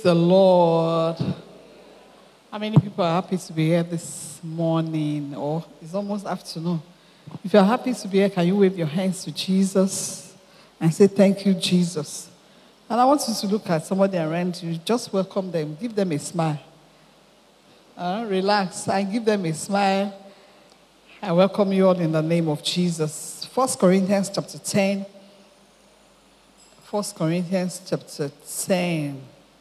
the Lord. How many people are happy to be here this morning, or it's almost afternoon? If you're happy to be here, can you wave your hands to Jesus and say, thank you, Jesus? And I want you to look at somebody around you. Just welcome them. Give them a smile. Relax and give them a smile. I welcome you all in the name of Jesus. 1 Corinthians chapter 10. 1 Corinthians chapter 10.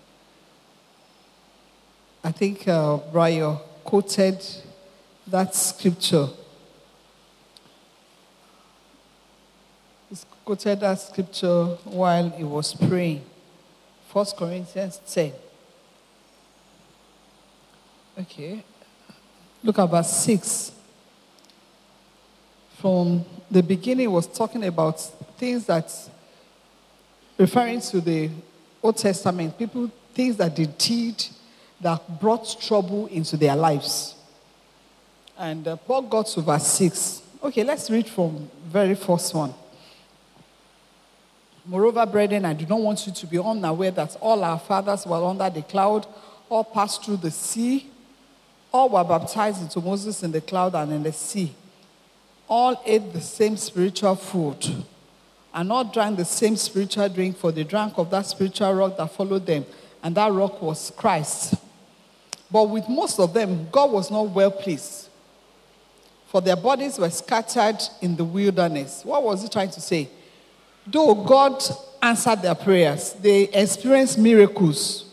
I think Brian quoted that scripture. He quoted that scripture while he was praying. 1 Corinthians 10. Okay. Look at verse 6. From the beginning, was talking about things that, referring to the Old Testament, people, things that they did that brought trouble into their lives. And Paul got to verse 6. Okay, let's read from very first one. Moreover, brethren, I do not want you to be unaware that all our fathers were under the cloud, all passed through the sea, all were baptized into Moses in the cloud and in the sea. All ate the same spiritual food, and all drank the same spiritual drink, for they drank of that spiritual rock that followed them, and that rock was Christ. But with most of them, God was not well pleased, for their bodies were scattered in the wilderness. What was he trying to say? Though God answered their prayers, they experienced miracles.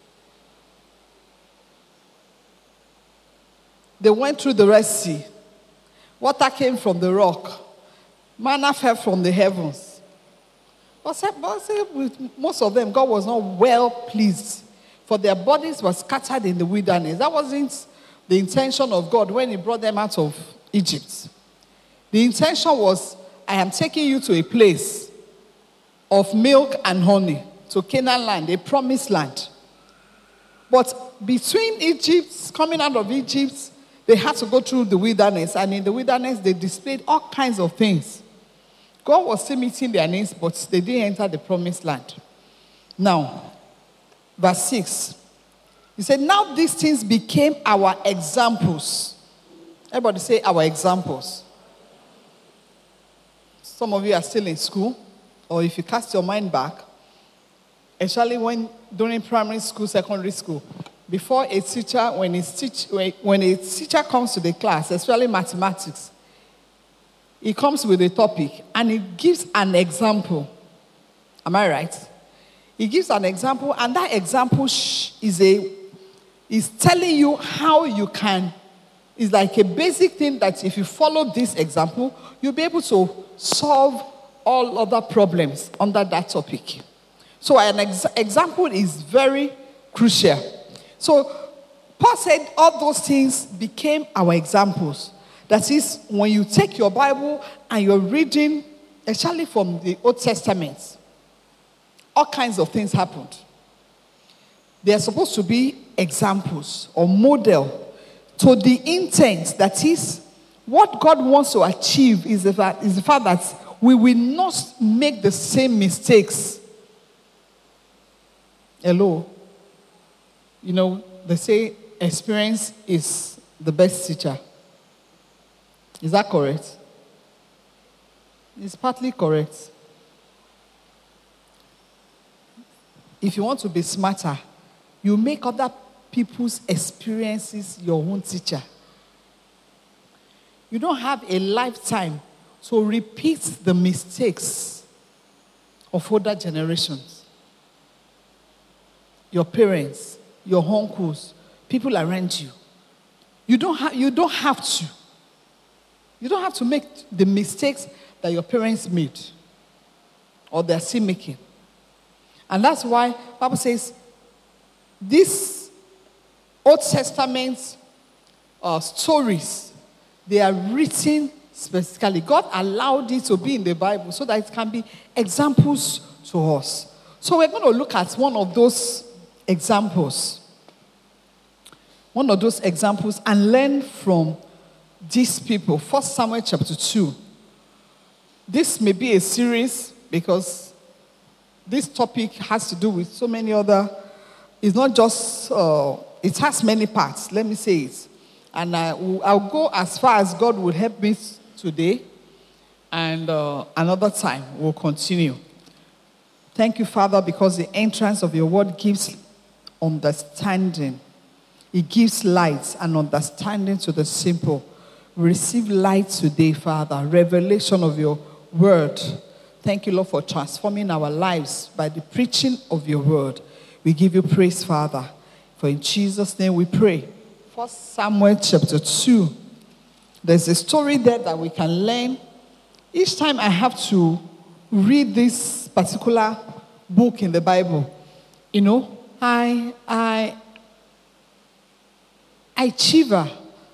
They went through the Red Sea. Water came from the rock. Manna fell from the heavens. But with most of them, God was not well pleased, for their bodies were scattered in the wilderness. That wasn't the intention of God when he brought them out of Egypt. The intention was, I am taking you to a place of milk and honey, to Canaan land, a promised land. But between Egypt, coming out of Egypt, they had to go through the wilderness, and in the wilderness, they displayed all kinds of things. God was still meeting their needs, but they didn't enter the promised land. Now, verse 6. He said, now these things became our examples. Everybody say, our examples. Some of you are still in school, or if you cast your mind back, especially when during primary school, secondary school, before a teacher, when a teacher comes to the class, especially mathematics, he comes with a topic and he gives an example. Am I right? He gives an example, and that example is telling you how you can. It's like a basic thing that if you follow this example, you'll be able to solve all other problems under that topic. So an example is very crucial. So Paul said all those things became our examples. That is, when you take your Bible and you're reading, especially from the Old Testament, all kinds of things happened. They are supposed to be examples or model to the intent. That is, what God wants to achieve is the fact that we will not make the same mistakes. Hello? You know, they say experience is the best teacher. Is that correct? It's partly correct. If you want to be smarter, you make other people's experiences your own teacher. You don't have a lifetime to repeat the mistakes of older generations. Your parents, your uncles, people around you. You don't have to. You don't have to make the mistakes that your parents made or they're still making. And that's why the Bible says these Old Testament stories, they are written specifically. God allowed it to be in the Bible so that it can be examples to us. So we're going to look at one of those examples. One of those examples and learn from these people. 1 Samuel chapter 2. This may be a series because this topic has to do with so many other it's not just, it has many parts. Let me say it. And I'll go as far as God will help me today. And another time, we'll continue. Thank you, Father, because the entrance of your word gives understanding. It gives light and understanding to the simple. We receive light today, Father, revelation of your word. Thank you, Lord, for transforming our lives by the preaching of your word. We give you praise, Father, for in Jesus' name we pray. 1 Samuel chapter 2. There's a story there that we can learn. Each time I have to read this particular book in the Bible, you know, I shiver.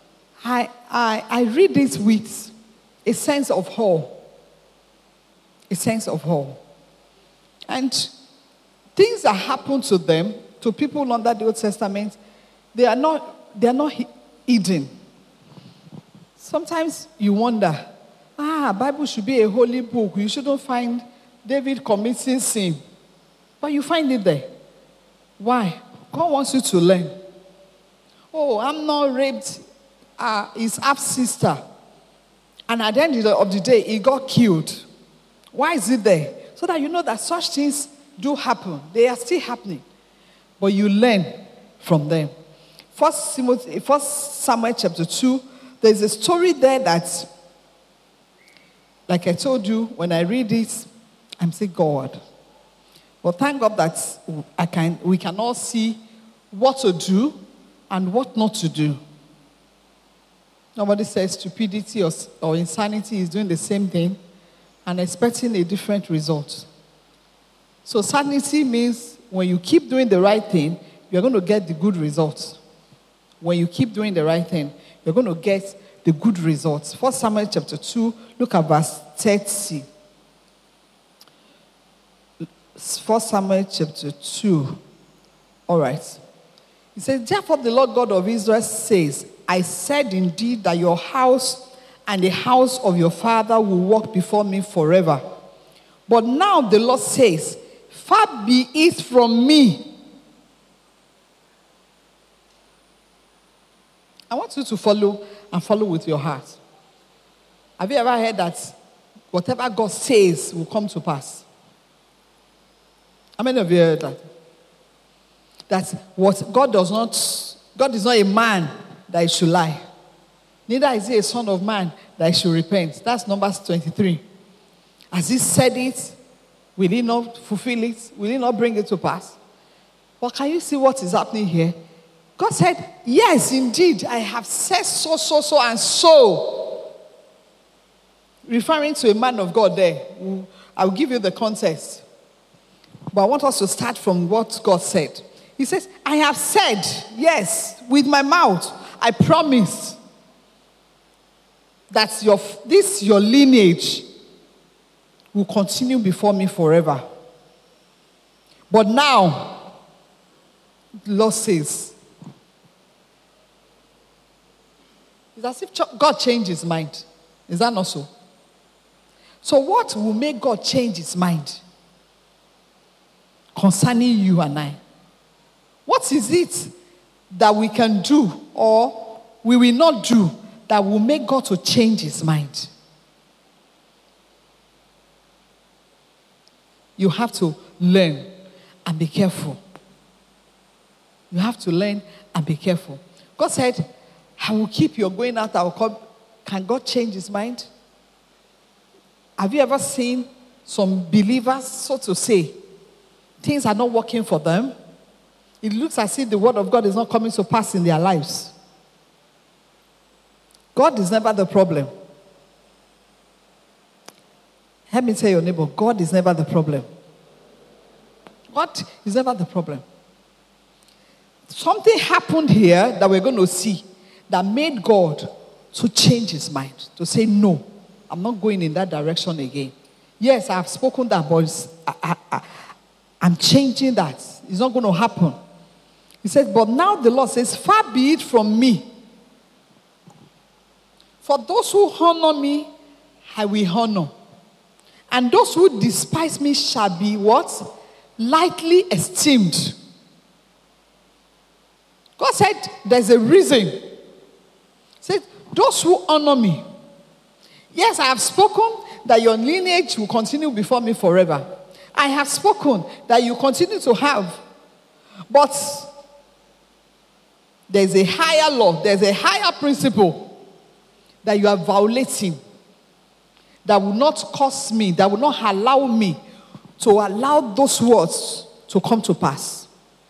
I read this with a sense of awe. A sense of awe. And things that happen to them, to people under the Old Testament, they are not hidden. Sometimes you wonder, Bible should be a holy book. You shouldn't find David committing sin. But you find it there. Why? God wants you to learn. Oh, Amnon raped his half-sister. And at the end of the day, he got killed. Why is it there? So that you know that such things do happen. They are still happening. But you learn from them. 1 Samuel chapter 2, there's a story there that, like I told you, when I read it, I'm saying, God. But thank God that we can all see what to do and what not to do. Nobody says stupidity or insanity is doing the same thing and expecting a different result. So sanity means when you keep doing the right thing, you're going to get the good results. When you keep doing the right thing, you're going to get the good results. 1 Samuel chapter 2, look at verse 30. 1 Samuel chapter 2. All right. It says, therefore the Lord God of Israel says, I said indeed that your house and the house of your father will walk before me forever. But now the Lord says, far be it from me. I want you to follow and follow with your heart. Have you ever heard that whatever God says will come to pass? How many of you heard that? That's what God is not a man that he should lie. Neither is he a son of man that he should repent. That's Numbers 23. Has he said it? Will he not fulfill it? Will he not bring it to pass? But can you see what is happening here? God said, yes, indeed, I have said so, and so. Referring to a man of God there. I'll give you the context. But I want us to start from what God said. He says, I have said, yes, with my mouth, I promise that your lineage will continue before me forever. But now, the Lord says, it's as if God changed his mind. Is that not so? So what will make God change his mind concerning you and I? What is it that we can do or we will not do that will make God to change his mind? You have to learn and be careful. You have to learn and be careful. God said, I will keep your going out. I will come. Can God change his mind? Have you ever seen some believers, so to say, things are not working for them? It looks as if the word of God is not coming to pass in their lives. God is never the problem. Let me tell your neighbor, God is never the problem. God is never the problem. Something happened here that we're going to see that made God to change his mind, to say, no, I'm not going in that direction again. Yes, I've spoken that, but I'm changing that. It's not going to happen. He said, but now the Lord says, far be it from me. For those who honor me, I will honor. And those who despise me shall be what? Lightly esteemed. God said there's a reason. He said, those who honor me. Yes, I have spoken that your lineage will continue before me forever. I have spoken that you continue to have. But there's a higher law, there's a higher principle that you are violating that will not cause me, that will not allow me to allow those words to come to pass.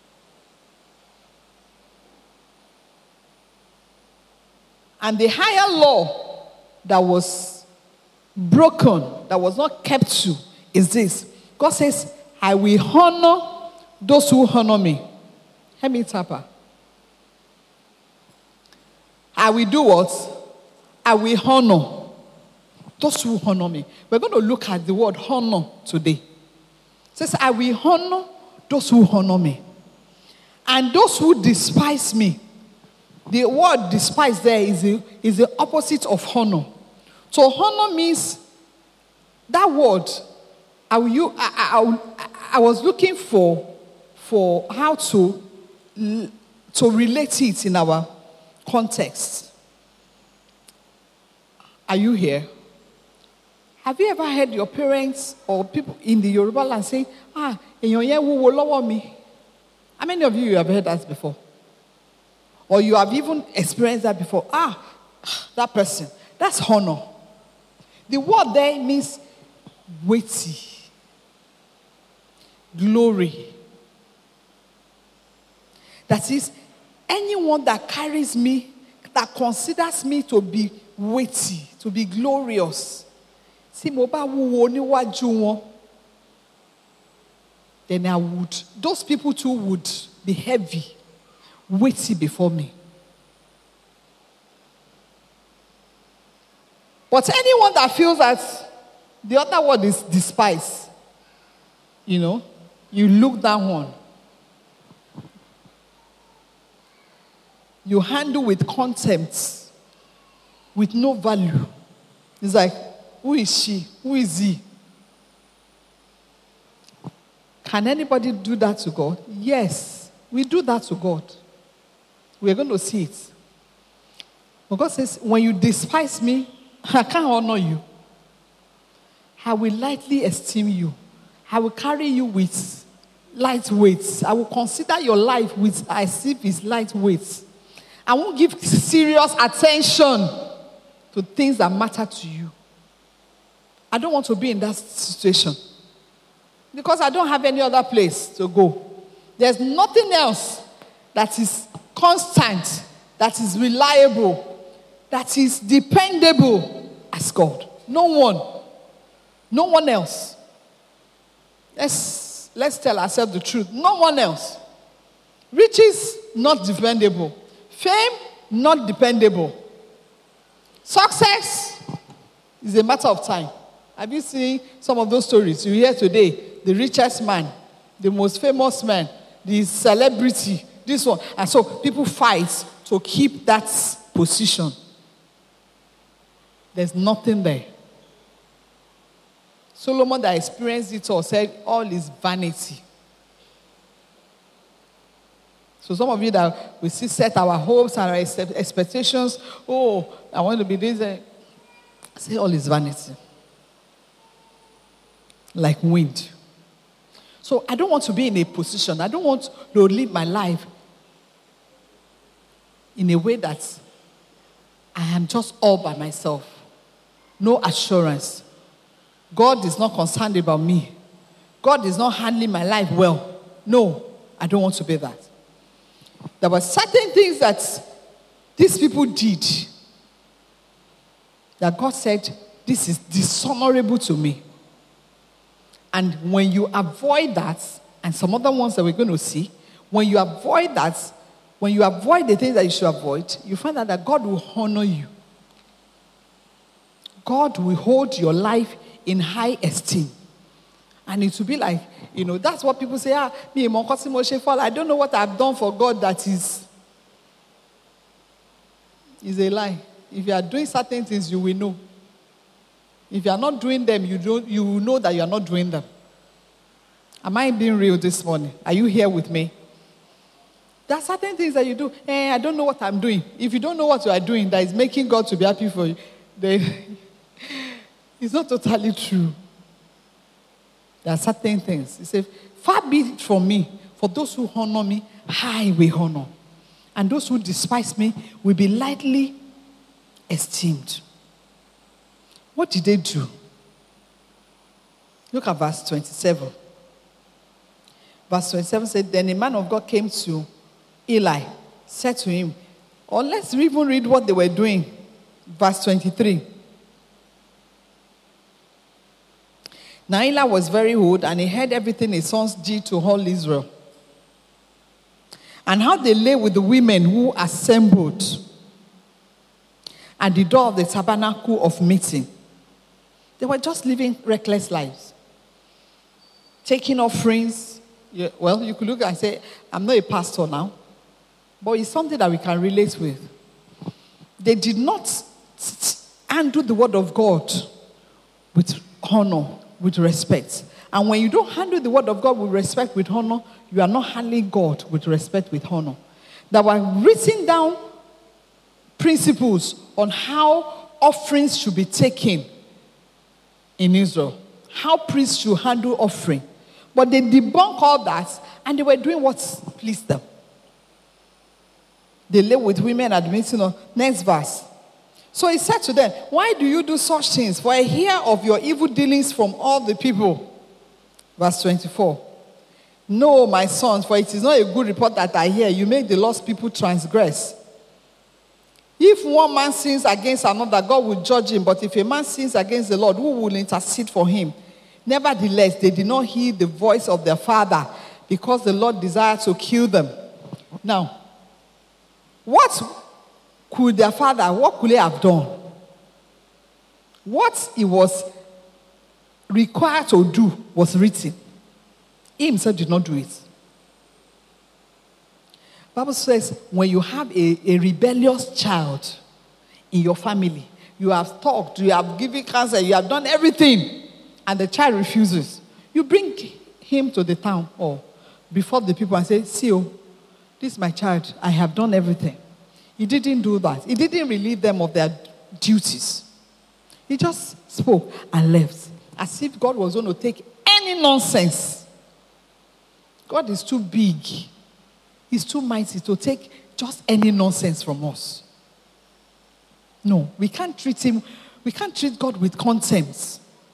And the higher law that was broken, that was not kept to, is this. God says, I will honor those who honor me. Help me, Tapa. I will do what? I will honor those who honor me. We're going to look at the word honor today. It says, I will honor those who honor me. And those who despise me. The word despise there is the opposite of honor. So honor means that word. I was looking for how to relate it in our context. Are you here? Have you ever heard your parents or people in the Yoruba land say, how many of you have heard that before? Or you have even experienced that before. That person. That's honor. The word there means weighty. Glory. That is, anyone that carries me, that considers me to be weighty, to be glorious. Then those people too would be heavy, weighty before me. But anyone that feels that the other word is despise, you look down on. You handle with contempt, with no value. It's like, who is she? Who is he? Can anybody do that to God? Yes, we do that to God. We're going to see it. But God says, when you despise me, I can't honor you. I will lightly esteem you. I will carry you with lightweight. I will consider your life as if it's lightweight. I won't give serious attention to things that matter to you. I don't want to be in that situation. Because I don't have any other place to go. There's nothing else that is constant, that is reliable, that is dependable as God. No one. No one else. Let's tell ourselves the truth. No one else. Riches, not dependable. Fame, not dependable. Success is a matter of time. Have you seen some of those stories you hear today? The richest man, the most famous man, the celebrity, this one. And so people fight to keep that position. There's nothing there. Solomon that experienced it all said, all is vanity. So some of you that we see set our hopes and our expectations, I want to be this. Say all is vanity. Like wind. So I don't want to be in a position. I don't want to live my life in a way that I am just all by myself. No assurance. God is not concerned about me. God is not handling my life well. No, I don't want to be that. There were certain things that these people did that God said, this is dishonorable to me. And when you avoid that, and some other ones that we're going to see, when you avoid that, when you avoid the things that you should avoid, you find out that God will honor you. God will hold your life in high esteem. And it will be like, that's what people say, I don't know what I've done for God that is a lie. If you are doing certain things, you will know. If you are not doing them, you will know that you are not doing them. Am I being real this morning? Are you here with me? There are certain things that you do. I don't know what I'm doing. If you don't know what you are doing that is making God to be happy for you, then it's not totally true. There are certain things. He said, far be it from me, for those who honor me, I will honor. And those who despise me will be lightly esteemed. What did they do? Look at verse 27. Verse 27 said, then a man of God came to Eli, said to him, or let's even read what they were doing. Verse 23. Now Eli was very old, and he heard everything his sons did to all Israel, and how they lay with the women who assembled at the door of the tabernacle of meeting. They were just living reckless lives, taking offerings. Well, you could look and say, I'm not a pastor now, but it's something that we can relate with. They did not handle the word of God with honor, with respect. And when you don't handle the word of God with respect, with honor, you are not handling God with respect, with honor. There were written down principles on how offerings should be taken in Israel, how priests should handle offering. But they debunked all that, and they were doing what pleased them. They lay with women at the meeting. Next verse. So he said to them, why do you do such things? For I hear of your evil dealings from all the people. Verse 24. No, my sons, for it is not a good report that I hear. You make the lost people transgress. If one man sins against another, God will judge him. But if a man sins against the Lord, who will intercede for him? Nevertheless, they did not heed the voice of their father, because the Lord desired to kill them. Now, what could their father, what could he have done? What he was required to do was written. He himself did not do it. The Bible says, when you have a rebellious child in your family, you have talked, you have given counsel, you have done everything, and the child refuses, you bring him to the town or before the people and say, see, oh, this is my child, I have done everything. He didn't do that. He didn't relieve them of their duties. He just spoke and left, as if God was going to take any nonsense. God is too big. He's too mighty to take just any nonsense from us. No, we can't treat him, we can't treat God with contempt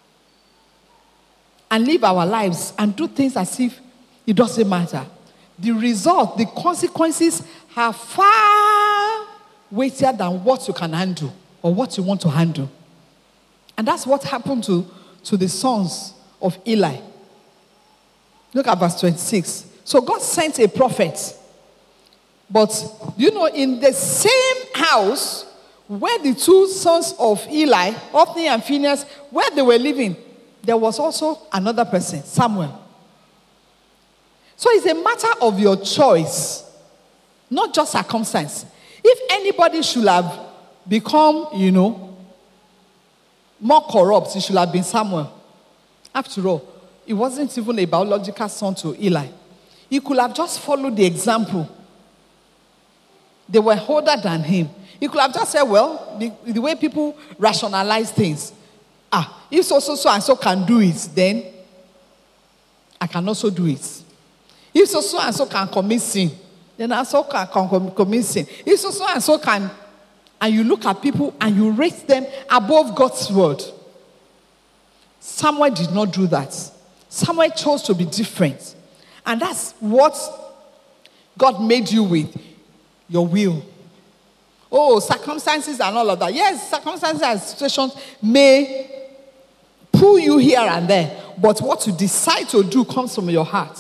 and live our lives and do things as if it doesn't matter. The result, the consequences are far weightier than what you can handle or what you want to handle. And that's what happened to the sons of Eli. Look at verse 26. So God sent a prophet. But, you know, in the same house where the two sons of Eli, Hophni and Phinehas, where they were living, there was also another person, Samuel. So it's a matter of your choice, not just circumstance. If anybody should have become, you know, more corrupt, it should have been Samuel. After all, he wasn't even a biological son to Eli. He could have just followed the example. They were older than him. He could have just said, well, the way people rationalize things. If so and so can do it, then I can also do it. If so and so can commit sin, then I also can commit sin. If so and so can, and you look at people and you rate them above God's word. Samuel did not do that. Samuel chose to be different. And that's what God made you with. Your will. Oh, circumstances and all of that. Yes, circumstances and situations may pull you here and there. But what you decide to do comes from your heart.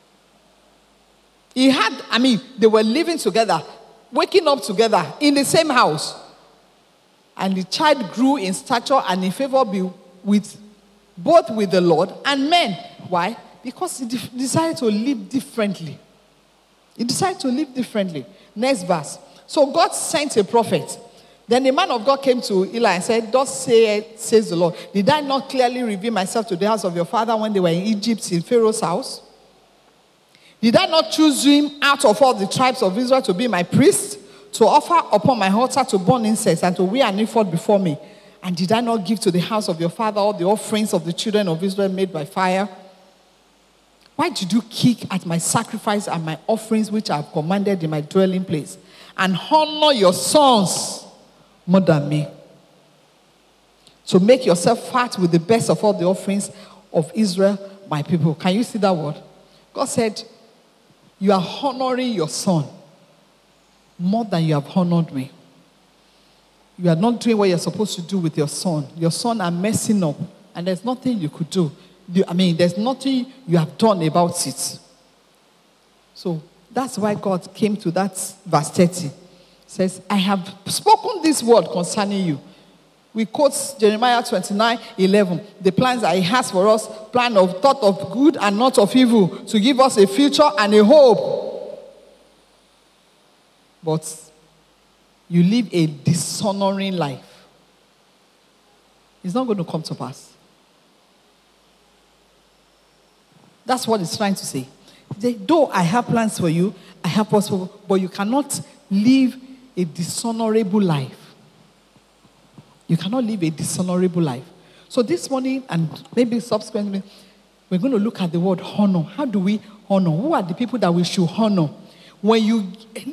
They were living together, waking up together in the same house. And the child grew in stature and in favor with both with the Lord and men. Why? Because he decided to live differently. He decided to live differently. Next verse. So God sent a prophet. Then the man of God came to Eli and said, thus says the Lord, did I not clearly reveal myself to the house of your father when they were in Egypt in Pharaoh's house? Did I not choose him out of all the tribes of Israel to be my priest, to offer upon my altar, to burn incense, and to wear an ephod before me? And did I not give to the house of your father all the offerings of the children of Israel made by fire? Why did you kick at my sacrifice and my offerings which I have commanded in my dwelling place, and honor your sons more than me? So make yourself fat with the best of all the offerings of Israel, my people. Can you see that word? God said, you are honoring your son more than you have honored me. You are not doing what you're supposed to do with your son. Your son are messing up, and there's nothing you could do. There's nothing you have done about it. So that's why God came to that verse 30. It says, I have spoken this word concerning you. We quote Jeremiah 29:11. The plans that he has for us, plan of thought of good and not of evil, to give us a future and a hope. But you live a dishonoring life. It's not going to come to pass. That's what it's trying to say. Though I have plans for you, I have possible, but you cannot live a dishonorable life. You cannot live a dishonorable life. So this morning, and maybe subsequently, we're going to look at the word honor. How do we honor? Who are the people that we should honor? When you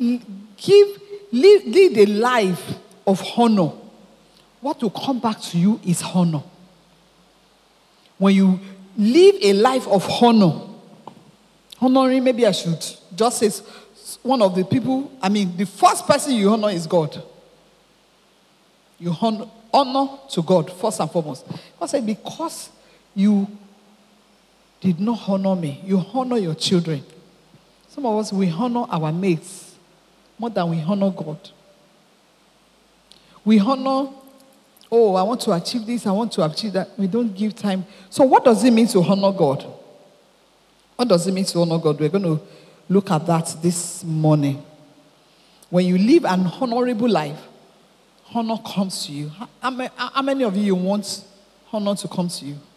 lead a life of honor, what will come back to you is honor. When you live a life of honor, honoring, maybe I should just say one of the people, the first person you honor is God. You honor to God, first and foremost. God said, because you did not honor me, you honor your children. Some of us, we honor our mates more than we honor God. We honor, oh, I want to achieve this, I want to achieve that. We don't give time. So what does it mean to honor God? What does it mean to honor God? We're going to look at that this morning. When you live an honorable life, honor comes to you. How many of you want honor to come to you?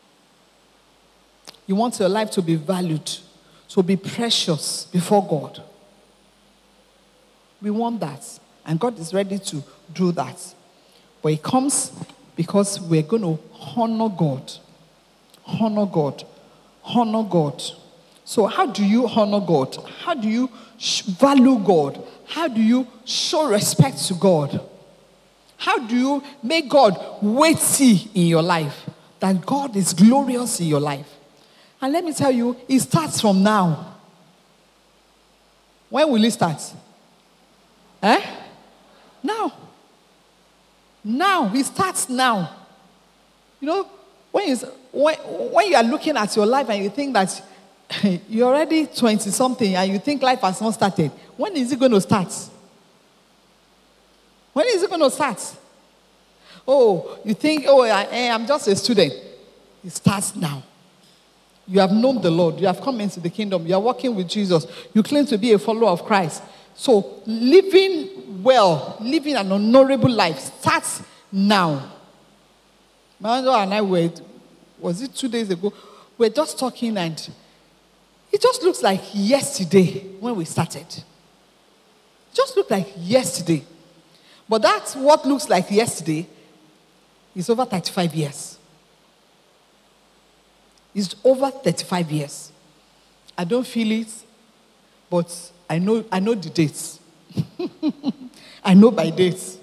You want your life to be valued, to be precious before God. We want that. And God is ready to do that. But it comes because we're going to honor God. Honor God. Honor God. So how do you honor God? How do you value God? How do you show respect to God? How do you make God weighty in your life? That God is glorious in your life. And let me tell you, it starts from now. When will it start? Now. Now. It starts now. You know, when you are looking at your life and you think that you're already 20-something and you think life has not started, when is it going to start? When is it going to start? Oh, you think, I'm just a student. It starts now. You have known the Lord. You have come into the kingdom. You are walking with Jesus. You claim to be a follower of Christ. So living well, living an honorable life starts now. Mando and I was it 2 days ago? We're just talking and it just looks like yesterday when we started. It just looked like yesterday. But that's what looks like yesterday is over 35 years. It's over 35 years. I don't feel it, but I know the dates. I know by dates.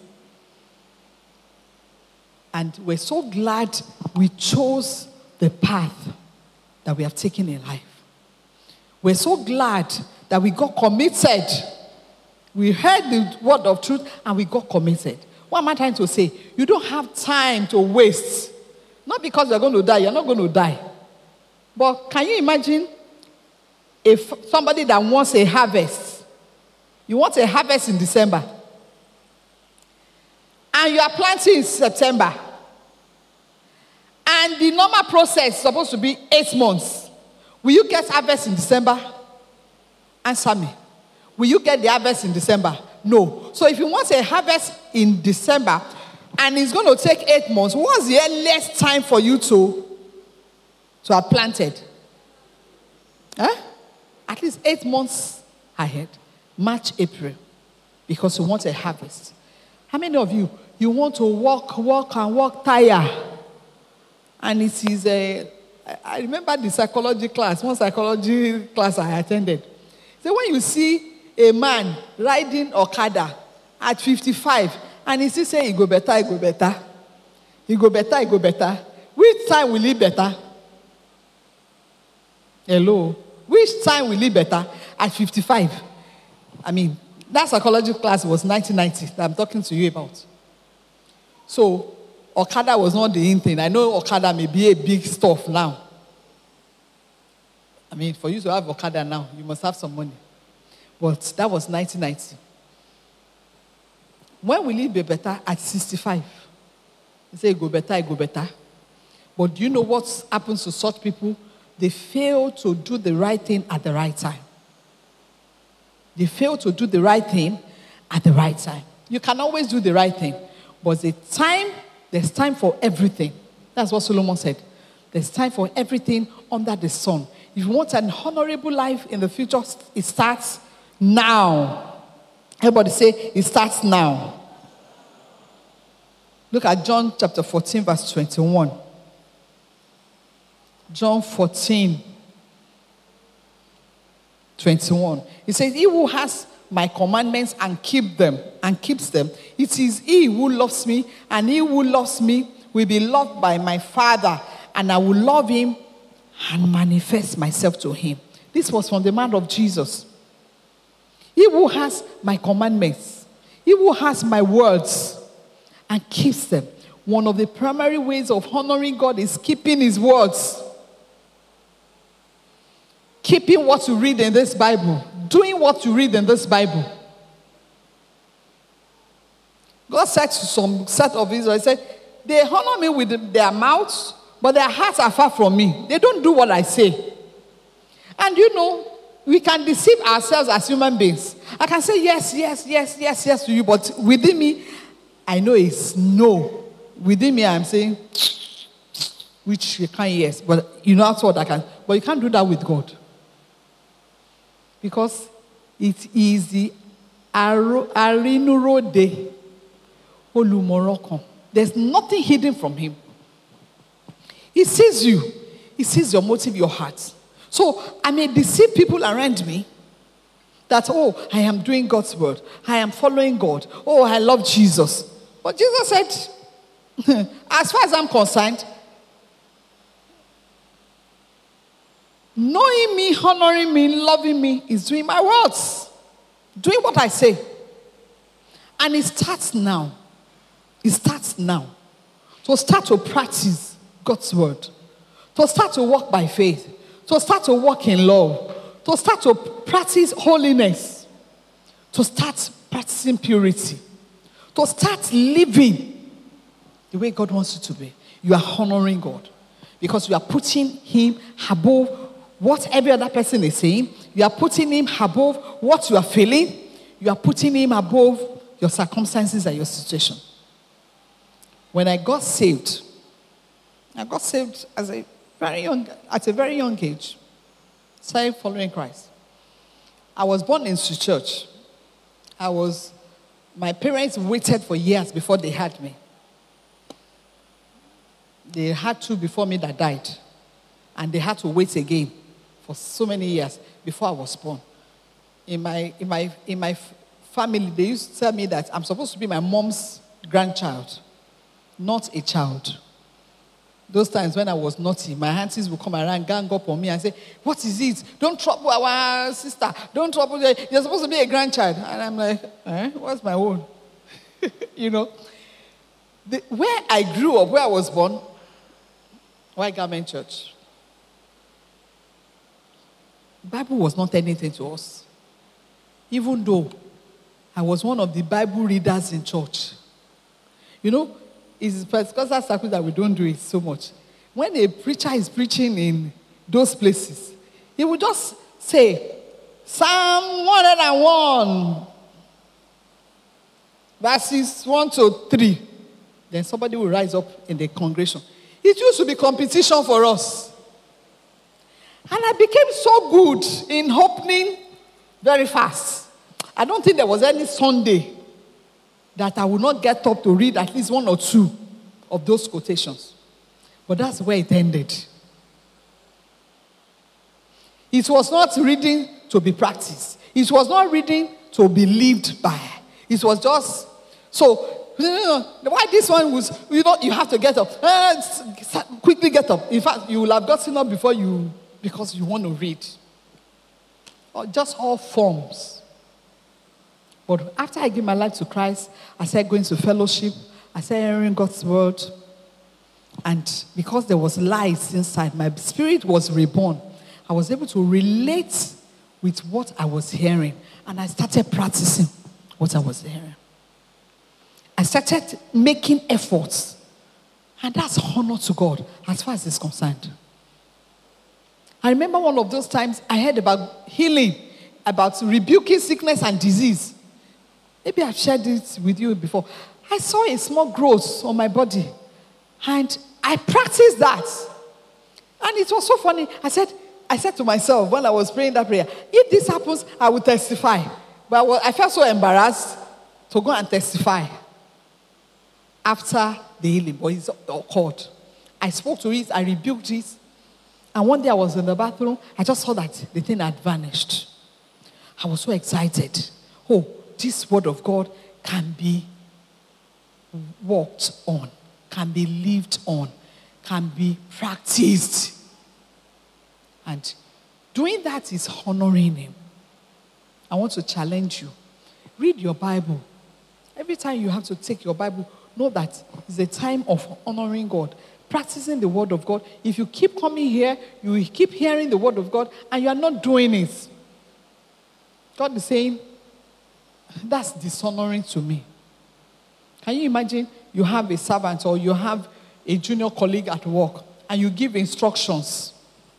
And we're so glad we chose the path that we have taken in life. We're so glad that we got committed. We heard the word of truth and we got committed. What am I trying to say? You don't have time to waste. Not because you're going to die. You're not going to die. But can you imagine if somebody that wants a harvest, you want a harvest in December, and you are planting in September, and the normal process is supposed to be 8 months. Will you get harvest in December? Answer me. Will you get the harvest in December? No. So if you want a harvest in December, and it's going to take 8 months, what's the earliest time for you to have planted? at least 8 months ahead, March, April, because you want a harvest. How many of you want to walk, tire? And it is I remember the psychology class, one psychology class I attended. So when you see a man riding Okada at 55, and he still say, he go better. He go better. Which time will he better? Hello? Which time will he better? At 55. I mean, that psychology class was 1990 that I'm talking to you about. So, Okada was not the in thing. I know Okada may be a big stuff now. I mean, for you to have Okada now, you must have some money. But that was 1990. When will it be better? At 65. You say, go better. But do you know what happens to such people? They fail to do the right thing at the right time. They fail to do the right thing at the right time. You can always do the right thing. But there's time for everything. That's what Solomon said. There's time for everything under the sun. If you want an honorable life in the future, it starts now. Everybody say, it starts now. Look at John chapter 14, verse 21. John 14, 21. He says, he who has my commandments and keeps them, it is he who loves me, and he who loves me will be loved by my Father, and I will love him and manifest myself to him. This was from the mouth of Jesus. He who has my commandments, he who has my words and keeps them. One of the primary ways of honoring God is keeping his words. Keeping what you read in this Bible. Doing what you read in this Bible. God said to some set of Israel, he said, they honor me with their mouths, but their hearts are far from me. They don't do what I say. And you know, we can deceive ourselves as human beings. I can say yes to you, but within me, I know it's no. Within me, I'm saying, which you can't yes, but you know that's what I can. But you can't do that with God. Because it is the Arinuro de Olumorokon. There's nothing hidden from him. He sees you. He sees your motive, your heart. So I may deceive people around me that, oh, I am doing God's word. I am following God. Oh, I love Jesus. But Jesus said, as far as I'm concerned, knowing me, honoring me, loving me is doing my words. Doing what I say. And it starts now. It starts now. So start to practice God's word. To start to walk by faith. To start to walk in love. To start to practice holiness. To start practicing purity. To start living the way God wants you to be. You are honoring God. Because you are putting him above what every other person is saying. You are putting him above what you are feeling. You are putting him above your circumstances and your situation. When I got saved at a very young age. Started following Christ. I was born into church. My parents waited for years before they had me. They had two before me that died. And they had to wait again for so many years before I was born. In my family, they used to tell me that I'm supposed to be my mom's grandchild, not a child. Those times when I was naughty, my aunties would come around, gang up on me and say, what is it? Don't trouble our sister. Don't trouble her. You're supposed to be a grandchild. And I'm like, what's my own? You know. Where I grew up, where I was born, White Garment Church. The Bible was not anything to us. Even though I was one of the Bible readers in church. You know, it's Pentecostal circles that we don't do it so much. When a preacher is preaching in those places, he will just say, Psalm 101, verses 1 to 3. Then somebody will rise up in the congregation. It used to be competition for us. And I became so good in opening very fast. I don't think there was any Sunday that I would not get up to read at least one or two of those quotations. But that's where it ended. It was not reading to be practiced. It was not reading to be lived by. It was just, so, why this one was, you have to get up. Quickly get up. In fact, you will have gotten up because you want to read. Or just all forms. But after I gave my life to Christ, I started going to fellowship. I started hearing God's word. And because there was light inside, my spirit was reborn. I was able to relate with what I was hearing. And I started practicing what I was hearing. I started making efforts. And that's honor to God as far as it's concerned. I remember one of those times I heard about healing, about rebuking sickness and disease. Maybe I've shared it with you before. I saw a small growth on my body. And I practiced that. And it was so funny. I said to myself when I was praying that prayer, if this happens, I will testify. But I felt so embarrassed to go and testify after the healing. But it occurred. I spoke to it. I rebuked it. And one day I was in the bathroom. I just saw that the thing had vanished. I was so excited. Oh, this word of God can be walked on, can be lived on, can be practiced. And doing that is honoring him. I want to challenge you. Read your Bible. Every time you have to take your Bible, know that it's a time of honoring God, practicing the word of God. If you keep coming here, you will keep hearing the word of God, and you are not doing it. God is saying, that's dishonoring to me. Can you imagine you have a servant or you have a junior colleague at work and you give instructions?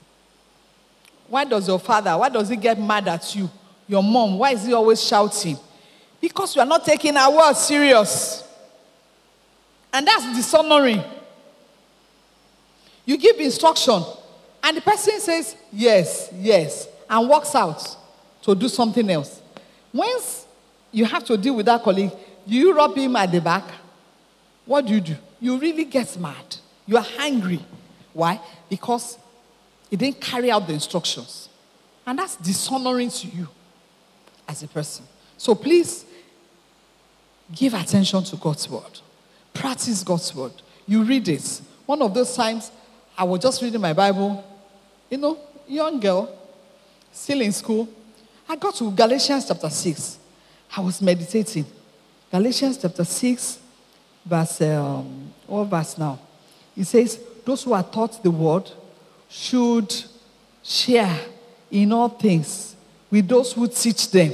Why does he get mad at you? Your mom, why is he always shouting? Because you are not taking our word serious. And that's dishonoring. You give instruction and the person says, yes, yes, and walks out to do something else. Once you have to deal with that colleague, do you rub him at the back? What do? You really get mad. You are angry. Why? Because he didn't carry out the instructions. And that's dishonoring to you as a person. So please, give attention to God's word. Practice God's word. You read it. One of those times, I was just reading my Bible. Young girl, still in school. I got to Galatians chapter 6. I was meditating. Galatians chapter 6, verse, what verse now? It says, those who are taught the word should share in all things with those who teach them.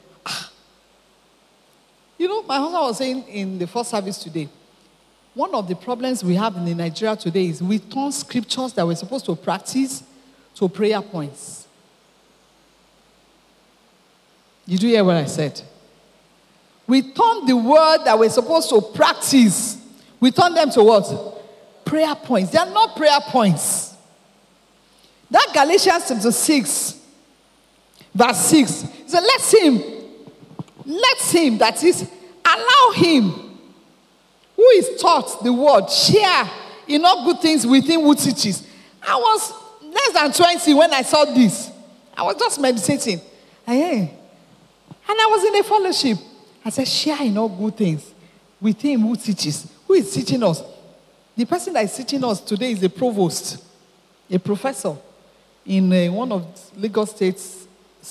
My husband was saying in the first service today, one of the problems we have in Nigeria today is we turn scriptures that we're supposed to practice to prayer points. Did you hear what I said? We turn the word that we're supposed to practice, we turn them to what? Prayer points. They are not prayer points. That Galatians chapter 6, verse 6, it said, let him, that is, allow him who is taught the word, share in all good things with him who teaches. I was less than 20 when I saw this. I was just meditating. And I was in a fellowship. I said, share in all good things with him who teaches. Who is teaching us? The person that is teaching us today is a provost, a professor in one of Lagos State's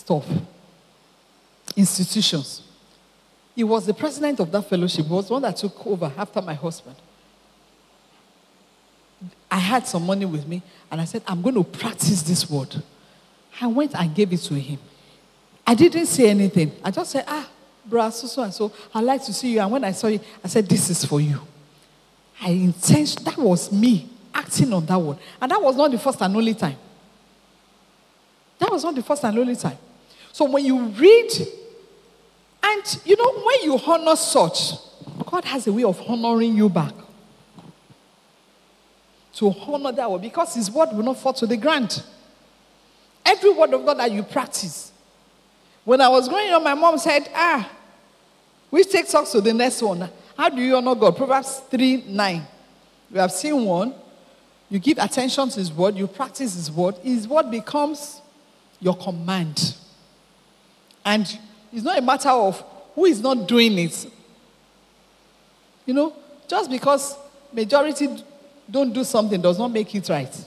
institutions. He was the president of that fellowship. He was the one that took over after my husband. I had some money with me, and I said, I'm going to practice this word. I went and gave it to him. I didn't say anything. I just said, brother, so and so, I'd like to see you. And when I saw you, I said, this is for you. That was me acting on that word. And that was not the first and only time. That was not the first and only time. So when you read, and when you honor such, God has a way of honoring you back. To honor that word, because his word will not fall to the ground. every word of God that you practice. When I was growing up, my mom said, which takes us to the next one. How do you honor God? Proverbs 3:9. We have seen one. You give attention to his word. You practice his word. His word becomes your command. And it's not a matter of who is not doing it. You know, just because majority don't do something does not make it right.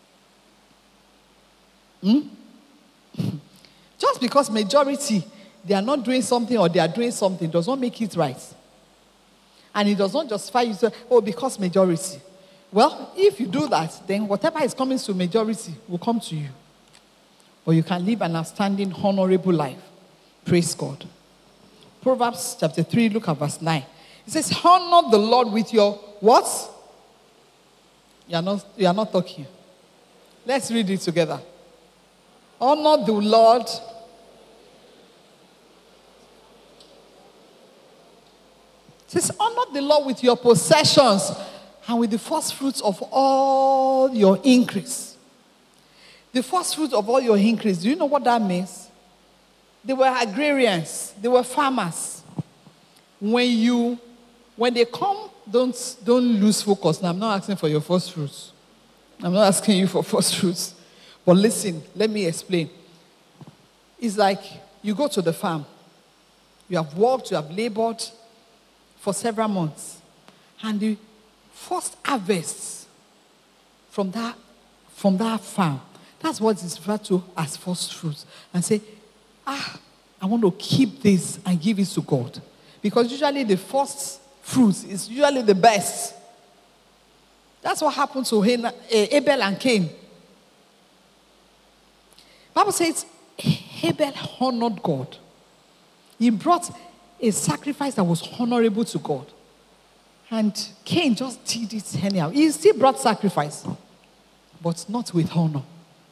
Just because majority, they are not doing something or they are doing something does not make it right. And it does not justify you say, because majority. Well, if you do that, then whatever is coming to majority will come to you. Or you can live an outstanding, honorable life. Praise God. Proverbs chapter 3, look at verse 9. It says, honor the Lord with your what? You are not talking. Let's read it together. Honor the Lord. It says, honor the Lord with your possessions and with the first fruits of all your increase. The first fruit of all your increase. Do you know what that means? They were agrarians. They were farmers. When they come, don't lose focus. Now, I'm not asking for your first fruits. I'm not asking you for first fruits. But listen, let me explain. It's like you go to the farm. You have worked, you have labored for several months. And the first harvest from that farm, that's what is referred to as first fruits. And say, I want to keep this and give it to God. Because usually the first fruits is usually the best. That's what happened to Abel and Cain. Bible says Abel honored God. He brought a sacrifice that was honorable to God. And Cain just did it anyhow. He still brought sacrifice, but not with honor.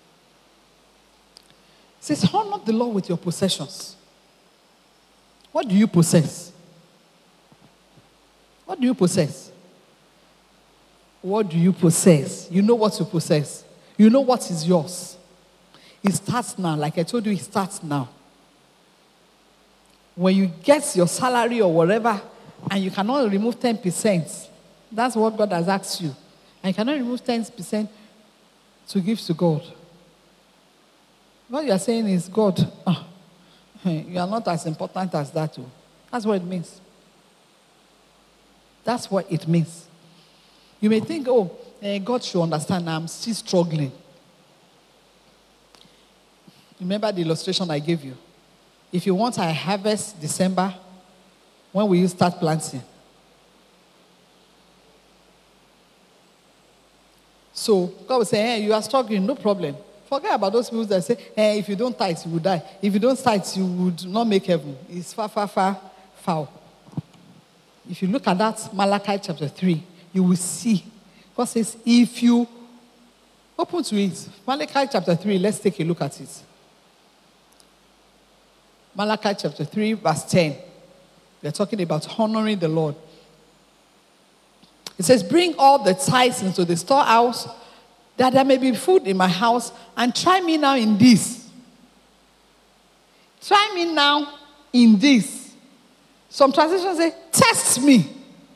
It says, honor the Lord with your possessions. What do you possess? What do you possess? What do you possess? You know what you possess. You know what is yours. It starts now. Like I told you, it starts now. When you get your salary or whatever, and you cannot remove 10%, that's what God has asked you. And you cannot remove 10% to give to God. What you are saying is, God, you are not as important as that. That's what it means. That's what it means. You may think, God should understand, I'm still struggling. Remember the illustration I gave you? If you want a harvest December, when will you start planting? So God will say, hey, you are struggling, no problem. Forget about those people that say, hey, if you don't tithe, you will die. If you don't tithe, you would not make heaven. It's far, far, far, foul. If you look at that Malachi chapter 3, you will see. God says, if you open to it, Malachi chapter 3, let's take a look at it. Malachi chapter 3, verse 10. We're talking about honoring the Lord. It says, bring all the tithes into the storehouse, that there may be food in my house, and try me now in this. Try me now in this. Some translations say, test me.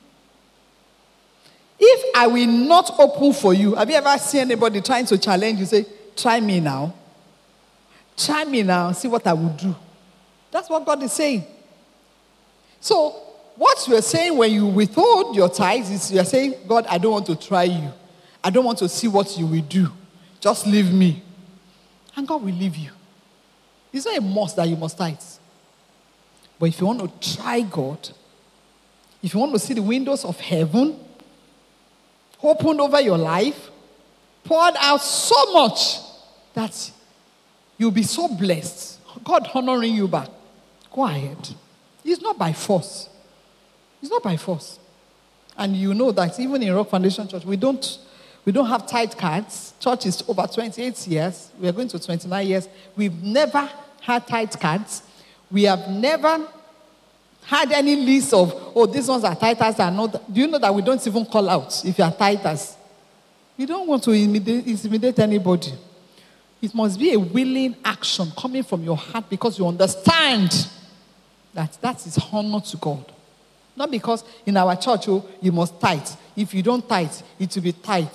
If I will not open for you, have you ever seen anybody trying to challenge you? Say, try me now. Try me now and see what I will do. That's what God is saying. So, what you're saying when you withhold your tithes is you're saying, God, I don't want to try you. I don't want to see what you will do. Just leave me. And God will leave you. It's not a must that you must tithe. But if you want to try God, if you want to see the windows of heaven opened over your life, poured out so much that you'll be so blessed, God honoring you back, go ahead. It's not by force. It's not by force. And you know that even in Rock Foundation Church, we don't have tithe cards. Church is over 28 years. We are going to 29 years. We've never had tithe cards. We have never had any list of, these ones are tithers and not. Do you know that we don't even call out if you are tithers? We don't want to intimidate anybody. It must be a willing action coming from your heart because you understand that is honor to God. Not because in our church, you must tithe. If you don't tithe, it will be tithe.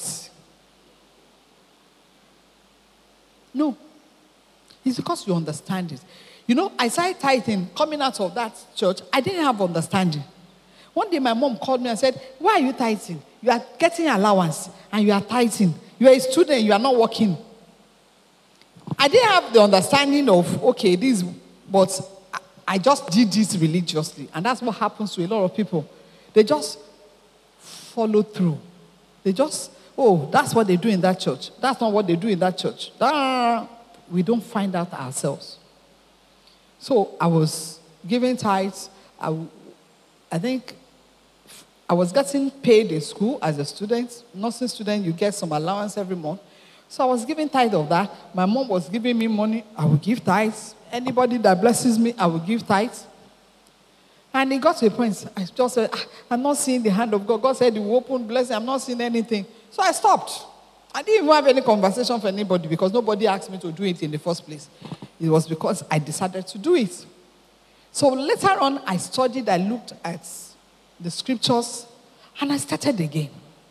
No. It's because you understand it. You know, I started tithing coming out of that church. I didn't have understanding. One day my mom called me and said, why are you tithing? You are getting allowance and you are tithing. You are a student, you are not working. I didn't have the understanding of, okay, this, but I just did this religiously. And that's what happens to a lot of people. They just follow through. They just, that's what they do in that church. That's not what they do in that church. We don't find out ourselves. So I was giving tithes. I think I was getting paid in school as a student. Nursing student, you get some allowance every month. So I was giving tithe of that. My mom was giving me money. I would give tithes. Anybody that blesses me, I will give tithes. And it got to a point, I just said, I'm not seeing the hand of God. God said, you open blessing. I'm not seeing anything. So I stopped. I didn't even have any conversation for anybody because nobody asked me to do it in the first place. It was because I decided to do it. So later on, I studied, I looked at the scriptures, and I started again.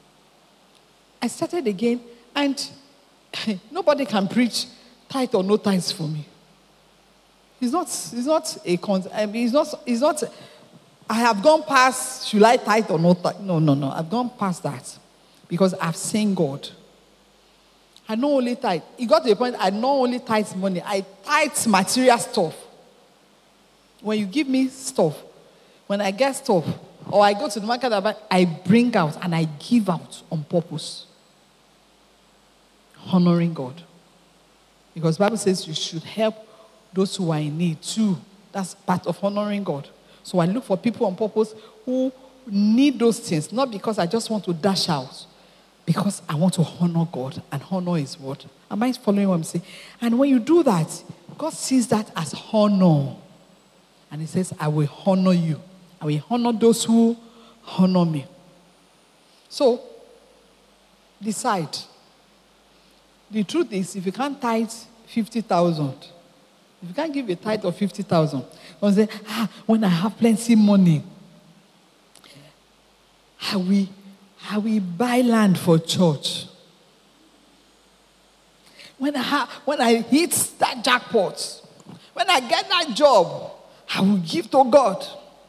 And nobody can preach tithe or no tithes for me. It's not, I have gone past, should I tithe or not tithe? No. I've gone past that because I've seen God. I not only tithe. It got to a point, I not only tithe money, I tithe material stuff. When you give me stuff, when I get stuff, or I go to the market, I bring out and I give out on purpose. Honoring God. Because the Bible says you should help those who are in need too. That's part of honoring God. So I look for people on purpose who need those things, not because I just want to dash out, because I want to honor God and honor His word. Am I following what I'm saying? And when you do that, God sees that as honor. And He says, I will honor you. I will honor those who honor me. So, decide. The truth is, if you can't tithe 50,000, if you can't give a tithe of 50,000, don't say, when I have plenty money, I will buy land for church. When I hit that jackpot, when I get that job, I will give to God.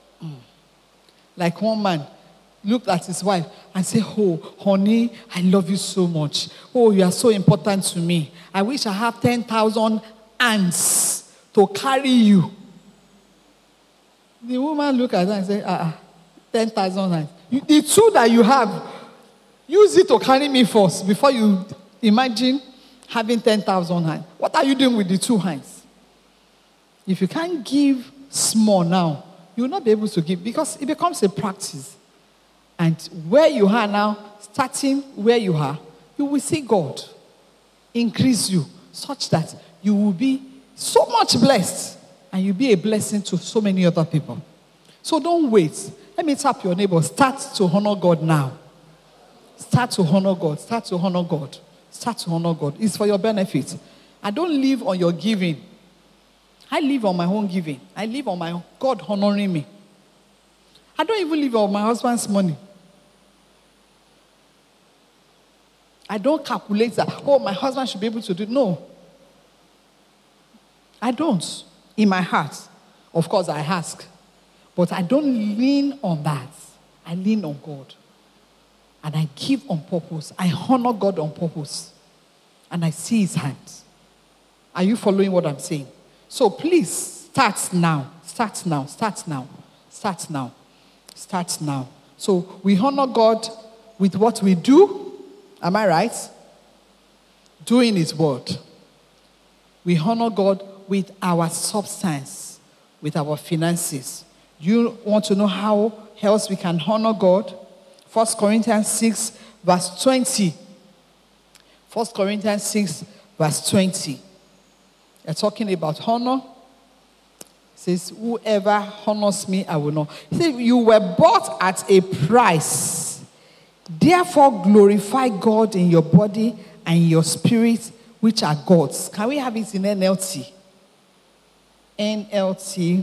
Like one man looked at his wife and said, oh, honey, I love you so much. Oh, you are so important to me. I wish I have 10,000 ants to carry you. The woman looked at her and said, 10,000 ants. The two that you have, use it to carry me first before you imagine having 10,000 hands. What are you doing with the 2 hands? If you can't give small now, you will not be able to give because it becomes a practice. And where you are now, starting where you are, you will see God increase you such that you will be so much blessed and you'll be a blessing to so many other people. So don't wait. Let me tap your neighbor. Start to honor God now. Start to honor God. Start to honor God. Start to honor God. It's for your benefit. I don't live on your giving. I live on my own giving. I live on my God honoring me. I don't even live on my husband's money. I don't calculate that, my husband should be able to do it. No. I don't. In my heart. Of course, I ask. But I don't lean on that. I lean on God. And I give on purpose. I honor God on purpose. And I see His hands. Are you following what I'm saying? So please, start now. Start now. Start now. Start now. Start now. So we honor God with what we do. Am I right? Doing His word. We honor God with our substance, with our finances. You want to know how else we can honor God? 1 Corinthians 6, verse 20. 1 Corinthians 6, verse 20. They're talking about honor. It says, whoever honors me, I will not. It says, you were bought at a price. Therefore, glorify God in your body and your spirit, which are God's. Can we have it in NLT? NLT.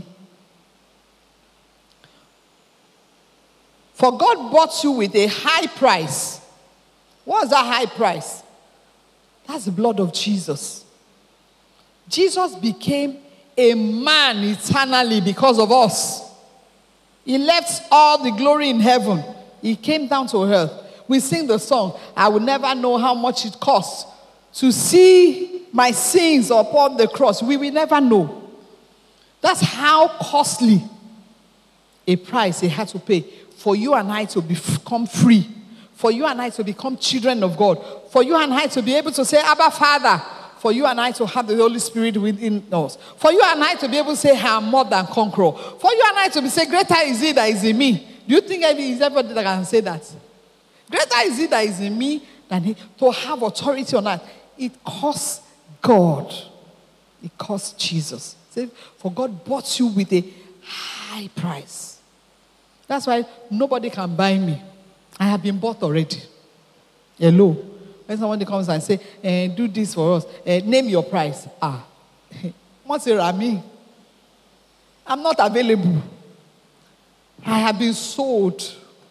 For God bought you with a high price. What is that high price? That's the blood of Jesus. Jesus became a man eternally because of us. He left all the glory in heaven. He came down to earth. We sing the song, I will never know how much it costs to see my sins upon the cross. We will never know. That's how costly a price he had to pay for you and I to become free. For you and I to become children of God. For you and I to be able to say, Abba, Father. For you and I to have the Holy Spirit within us. For you and I to be able to say, I am more than conqueror. For you and I to be say, greater is he that is in me. Do you think is everybody that can say that? Greater is he that is in me than he. To have authority on that. It costs God. It costs Jesus. For God bought you with a high price. That's why nobody can buy me. I have been bought already. Hello. When somebody comes and say, do this for us, name your price. What's it, Rami? I'm not available. I have been sold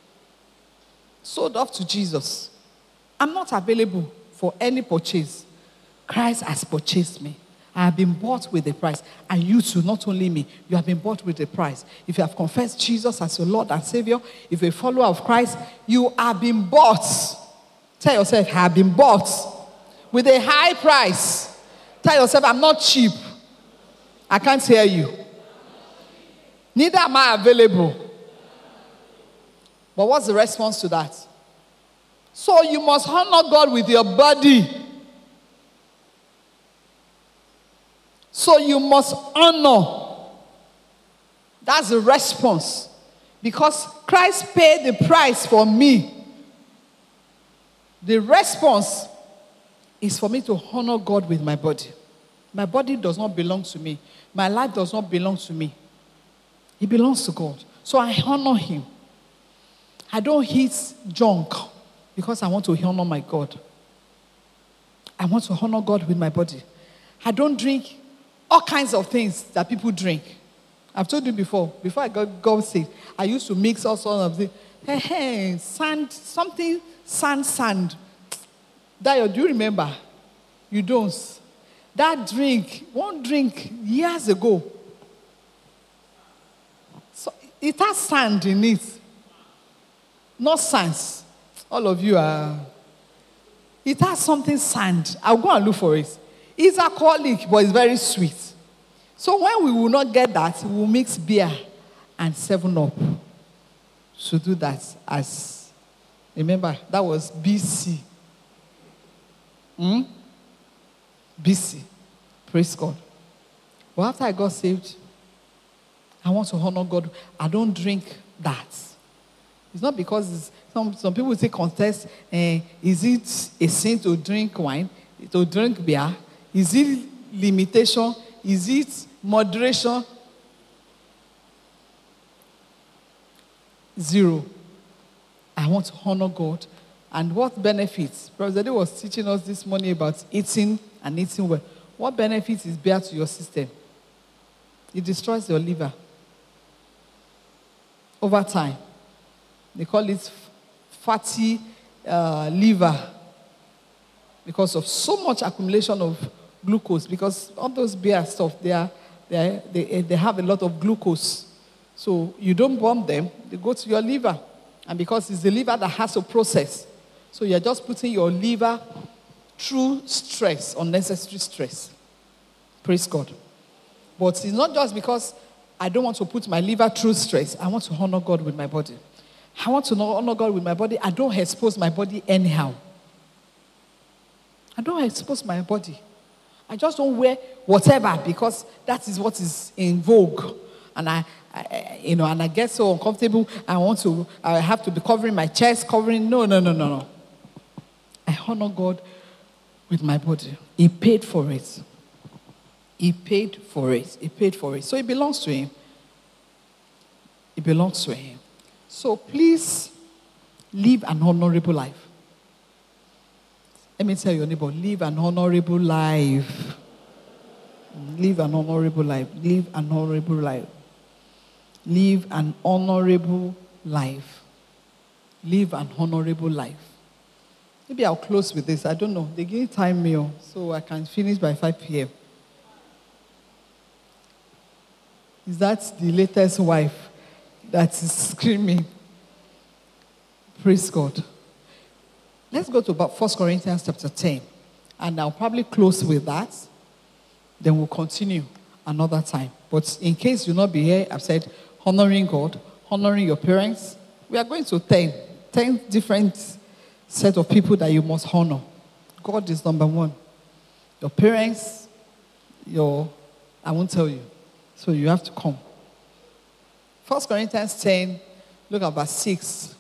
off to Jesus. I'm not available for any purchase. Christ has purchased me. I have been bought with a price. And you too, not only me, you have been bought with a price. If you have confessed Jesus as your Lord and Savior, if you're a follower of Christ, you have been bought. Tell yourself, I have been bought with a high price. Tell yourself, I'm not cheap. I can't hear you. Neither am I available. But what's the response to that? So you must honor God with your body. So you must honor. That's the response. Because Christ paid the price for me. The response is for me to honor God with my body. My body does not belong to me. My life does not belong to me. It belongs to God. So I honor him. I don't eat junk because I want to honor my God. I want to honor God with my body. I don't drink all kinds of things that people drink. I've told you before I got saved, I used to mix all sorts of things. Sand. Dayo, do you remember? You don't. That drink, one drink years ago. So it has sand in it. Not sands. All of you are. It has something sand. I'll go and look for it. It's alcoholic, but it's very sweet. So when we will not get that, we will mix beer and 7-Up. To do that as, remember, that was BC. BC. Praise God. But after I got saved, I want to honor God. I don't drink that. It's not because some people say contest, is it a sin to drink wine, to drink beer? Is it limitation? Is it moderation? 0. I want to honor God. And what benefits? Brother Zede was teaching us this morning about eating and eating well. What benefits is beer to your system? It destroys your liver. Over time. They call it fatty liver. Because of so much accumulation of glucose. Because all those beer stuff, they have a lot of glucose. So you don't burn them, they go to your liver. And because it's the liver that has to process. So you're just putting your liver through stress, unnecessary stress. Praise God. But it's not just because I don't want to put my liver through stress. I want to honor God with my body. I want to honor God with my body. I don't expose my body anyhow. I don't expose my body. I just don't wear whatever because that is what is in vogue. And I get so uncomfortable. I have to be covering my chest, No. I honor God with my body. He paid for it. He paid for it. He paid for it. So it belongs to him. It belongs to him. So please live an honorable life. Let me tell your neighbor, live an honorable life. Live an honorable life. Live an honorable life. Live an honorable life. Live an honorable life. Maybe I'll close with this. I don't know. They give time meal, so I can finish by 5 p.m. Is that the latest wife that is screaming? Praise God. Let's go to about 1 Corinthians chapter 10. And I'll probably close with that. Then we'll continue another time. But in case you'll not be here, I've said honoring God, honoring your parents. We are going to 10 different set of people that you must honor. God is number one. Your parents, I won't tell you. So you have to come. 1 Corinthians 10, look at verse 6.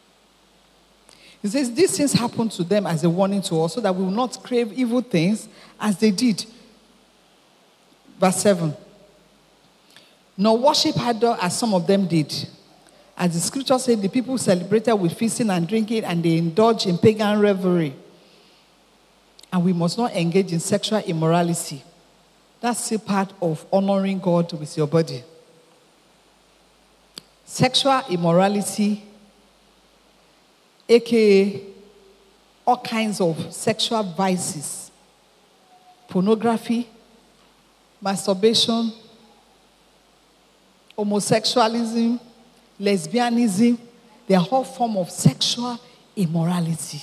It says, these things happened to them as a warning to us, so that we will not crave evil things as they did. Verse 7. Nor worship idol as some of them did. As the scripture said, the people celebrated with feasting and drinking, and they indulged in pagan revelry. And we must not engage in sexual immorality. That's still part of honoring God with your body. Sexual immorality, aka all kinds of sexual vices, pornography, masturbation, homosexualism, lesbianism, they are all forms of sexual immorality.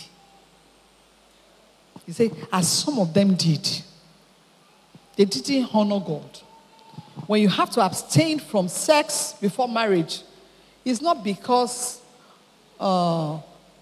He said, as some of them did. They didn't honor God. When you have to abstain from sex before marriage, it's not because it's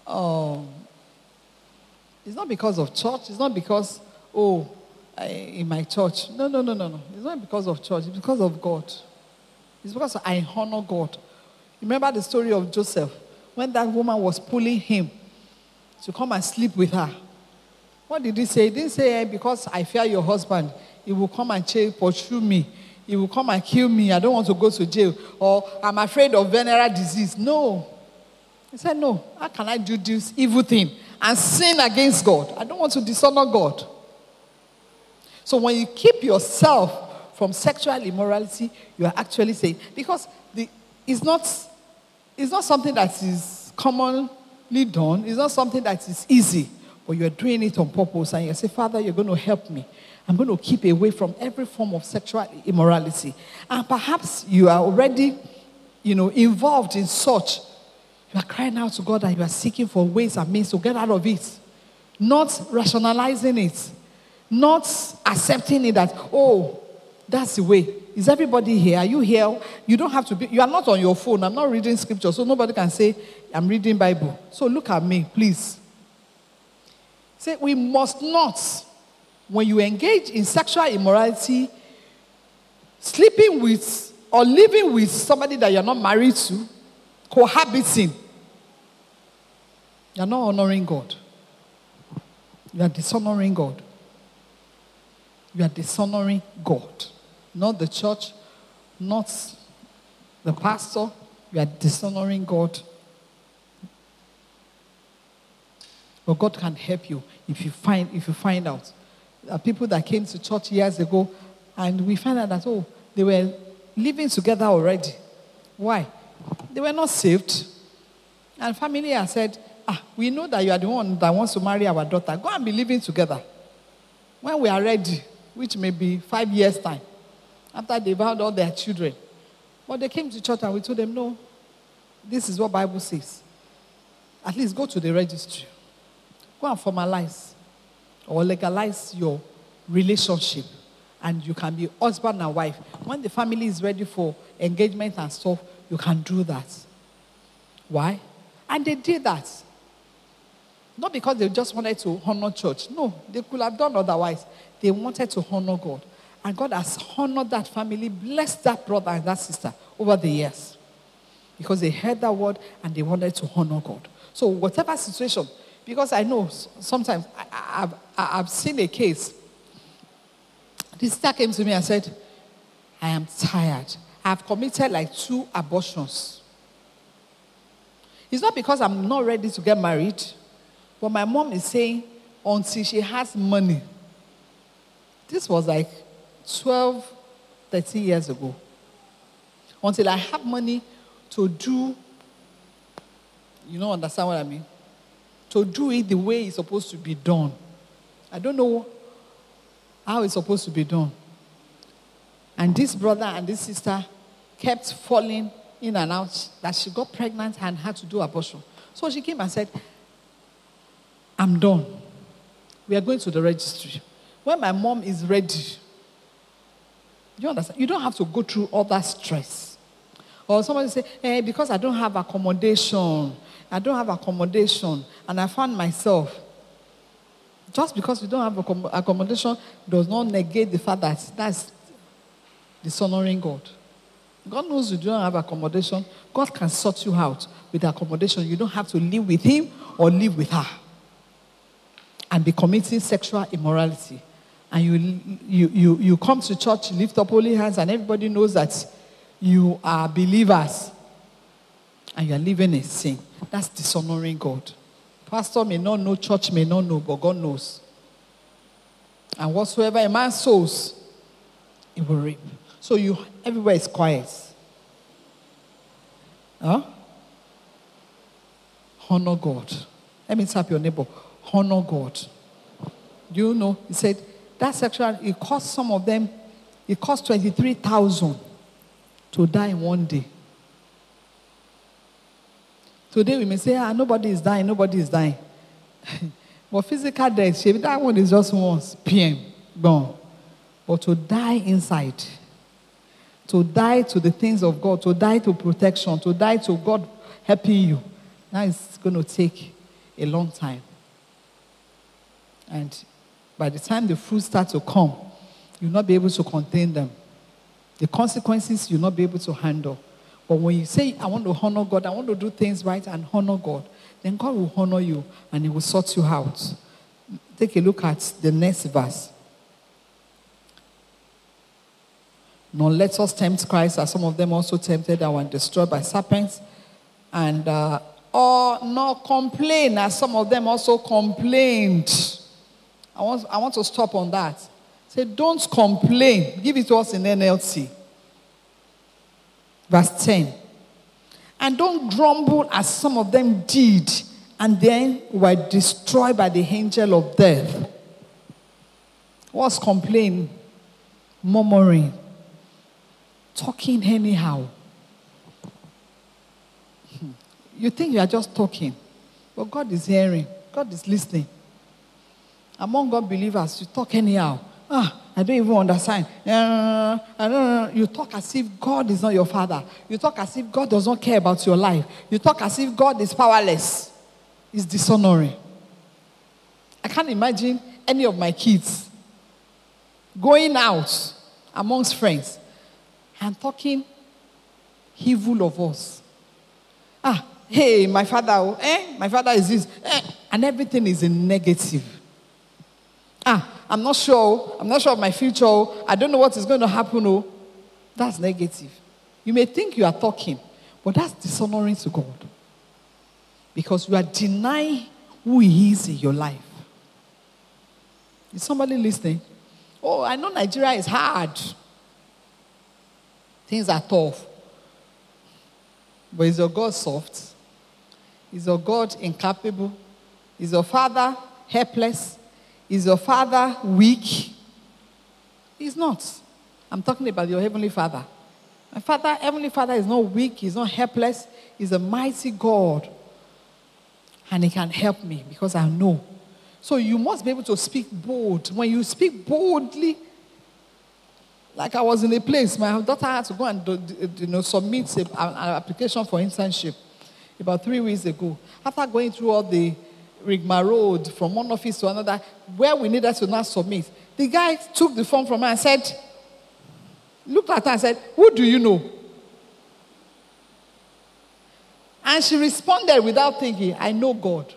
not because of church. It's not because, in my church. No. It's not because of church. It's because of God. It's because I honor God. Remember the story of Joseph, when that woman was pulling him to come and sleep with her. What did he say? He didn't say, because I fear your husband, he will come and pursue me. He will come and kill me. I don't want to go to jail. Or I'm afraid of venereal disease. No. He said, no. How can I do this evil thing and sin against God? I don't want to dishonor God. So when you keep yourself from sexual immorality, you are actually saying, because it's not something that is commonly done. It's not something that is easy. But you're doing it on purpose. And you say, Father, you're going to help me. I'm going to keep away from every form of sexual immorality. And perhaps you are already, involved in such. You are crying out to God and you are seeking for ways and means to get out of it. Not rationalizing it. Not accepting it that, that's the way. Is everybody here? Are you here? You don't have to be. You are not on your phone. I'm not reading scripture, so nobody can say, I'm reading Bible. So look at me, please. Say, we must not, when you engage in sexual immorality, sleeping with or living with somebody that you're not married to, cohabiting, you're not honoring God. You are dishonoring God. You are dishonoring God. Not the church, not the pastor. You are dishonoring God. But God can help you if you find out. There are people that came to church years ago, and we found out that, they were living together already. Why? They were not saved. And family has said, we know that you are the one that wants to marry our daughter. Go and be living together. When we are ready, which may be 5 years' time, after they've had all their children. But they came to church and we told them, no, this is what Bible says. At least go to the registry. Go and formalize or legalize your relationship. And you can be husband and wife. When the family is ready for engagement and stuff, you can do that. Why? And they did that. Not because they just wanted to honor church. No, they could have done otherwise. They wanted to honor God. And God has honored that family, blessed that brother and that sister over the years. Because they heard that word and they wanted to honor God. So whatever situation, because I know sometimes I've seen a case. This sister came to me and said, I am tired. I've committed like 2 abortions. It's not because I'm not ready to get married, but my mom is saying, until she has money. This was like 12, 13 years ago. Until I have money to do, you know, understand what I mean? To do it the way it's supposed to be done. I don't know how it's supposed to be done. And this brother and this sister kept falling in and out that she got pregnant and had to do abortion. So she came and said, I'm done. We are going to the registry. When my mom is ready, you understand? You don't have to go through all that stress. Or somebody say, hey, because I don't have accommodation, and I found myself. Just because you don't have accommodation does not negate the fact that that's dishonoring God. God knows you don't have accommodation. God can sort you out with accommodation. You don't have to live with him or live with her and be committing sexual immorality. And you come to church, lift up holy hands, and everybody knows that you are believers and you are living in sin. That's dishonoring God. Pastor may not know, church may not know, but God knows. And whatsoever a man sows, he will reap. So everywhere is quiet. Huh? Honor God. Let me tap your neighbor. Honor God. You know, he said, that sexual, it cost some of them, it cost 23,000 to die in one day. Today we may say, nobody is dying. But physical death, that one is just once, PM, gone. But to die inside, to die to the things of God, to die to protection, to die to God helping you, that is going to take a long time. And by the time the fruits start to come, you'll not be able to contain them. The consequences you'll not be able to handle. But when you say, I want to honor God, I want to do things right and honor God, then God will honor you and he will sort you out. Take a look at the next verse. Nor let us tempt Christ, as some of them also tempted and were destroyed by serpents. And or nor complain, as some of them also complained. I want to stop on that. Say, don't complain. Give it to us in NLT. Verse 10. And don't grumble as some of them did, and then were destroyed by the angel of death. What's complain? Murmuring. Talking anyhow. You think you are just talking, but God is hearing. God is listening. Among God believers, you talk anyhow. I don't even understand. I don't know. You talk as if God is not your father. You talk as if God does not care about your life. You talk as if God is powerless. It's dishonoring. I can't imagine any of my kids going out amongst friends and talking evil of us. Hey, my father, my father is this, and everything is in negative. I'm not sure of my future. I don't know what is going to happen. That's negative. You may think you are talking, but that's dishonoring to God. Because you are denying who he is in your life. Is somebody listening? Oh, I know Nigeria is hard. Things are tough. But is your God soft? Is your God incapable? Is your father helpless? Is your father weak? He's not. I'm talking about your heavenly father. My heavenly father is not weak. He's not helpless. He's a mighty God. And he can help me because I know. So you must be able to speak bold. When you speak boldly, like I was in a place, my daughter had to go and submit an application for internship about 3 weeks ago. After going through all the rigmarole from one office to another, where we needed to now submit, the guy took the form from her and said, looked at her and said, who do you know? And she responded without thinking, I know God.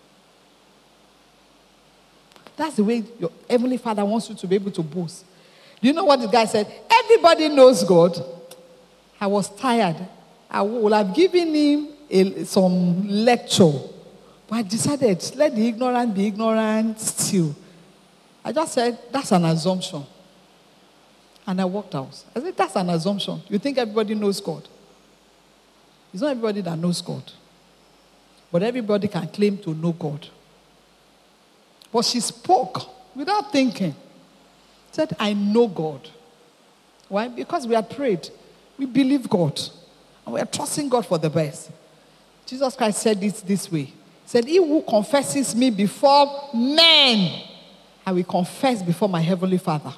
That's the way your heavenly father wants you to be able to boast. Do you know what the guy said? Everybody knows God. I was tired. I would have given him some lecture But I decided, let the ignorant be ignorant still. I just said, that's an assumption. And I walked out. I said, that's an assumption. You think everybody knows God? It's not everybody that knows God. But everybody can claim to know God. But she spoke without thinking. Said, I know God. Why? Because we had prayed. We believe God. And we are trusting God for the best. Jesus Christ said it this way. He said, he who confesses me before men, I will confess before my heavenly Father.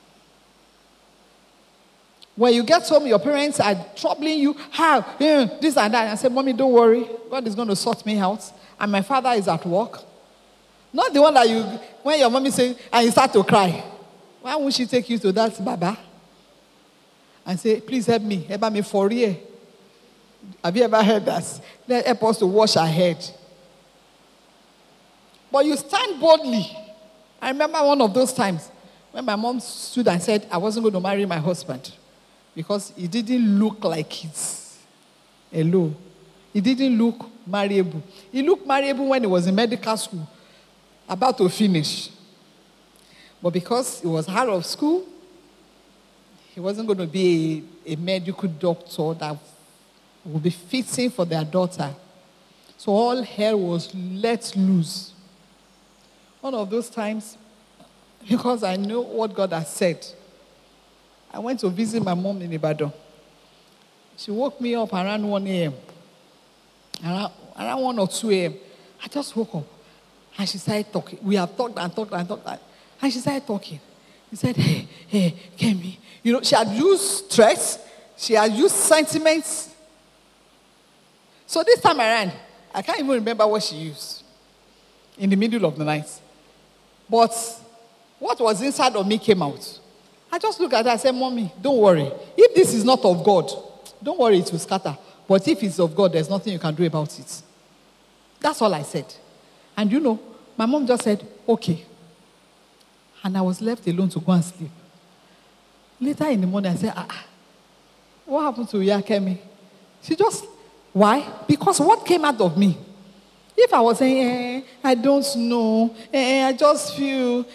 When you get home, your parents are troubling you. How? This and that. I said, Mommy, don't worry. God is going to sort me out. And my father is at work. Not the one that you, when your mommy says, and you start to cry. Why won't she take you to that Baba? And say, please help me for real. Have you ever heard that? Let help us to wash our head. But you stand boldly. I remember one of those times when my mom stood and said, I wasn't going to marry my husband. Because he didn't look like his. Hello. He didn't look marriable. He looked marriable when he was in medical school, about to finish. But because he was out of school, he wasn't going to be a medical doctor that would be fitting for their daughter. So all hell was let loose. One of those times, because I know what God has said, I went to visit my mom in Ibadan. She woke me up around 1 a.m. Around 1 or 2 a.m. I just woke up. And she started talking. We have talked. And she started talking. He said, hey, Kemi. You know, she had used stress. She had used sentiments. So this time around, I can't even remember what she used in the middle of the night. But what was inside of me came out. I just looked at her and said, Mommy, don't worry. If this is not of God, don't worry, it will scatter. But if it's of God, there's nothing you can do about it. That's all I said. And you know, my mom just said, okay. And I was left alone to go and sleep. Later in the morning, I said, what happened to Yakemi? She just, why? Because what came out of me? If I was saying, I don't know, I just feel,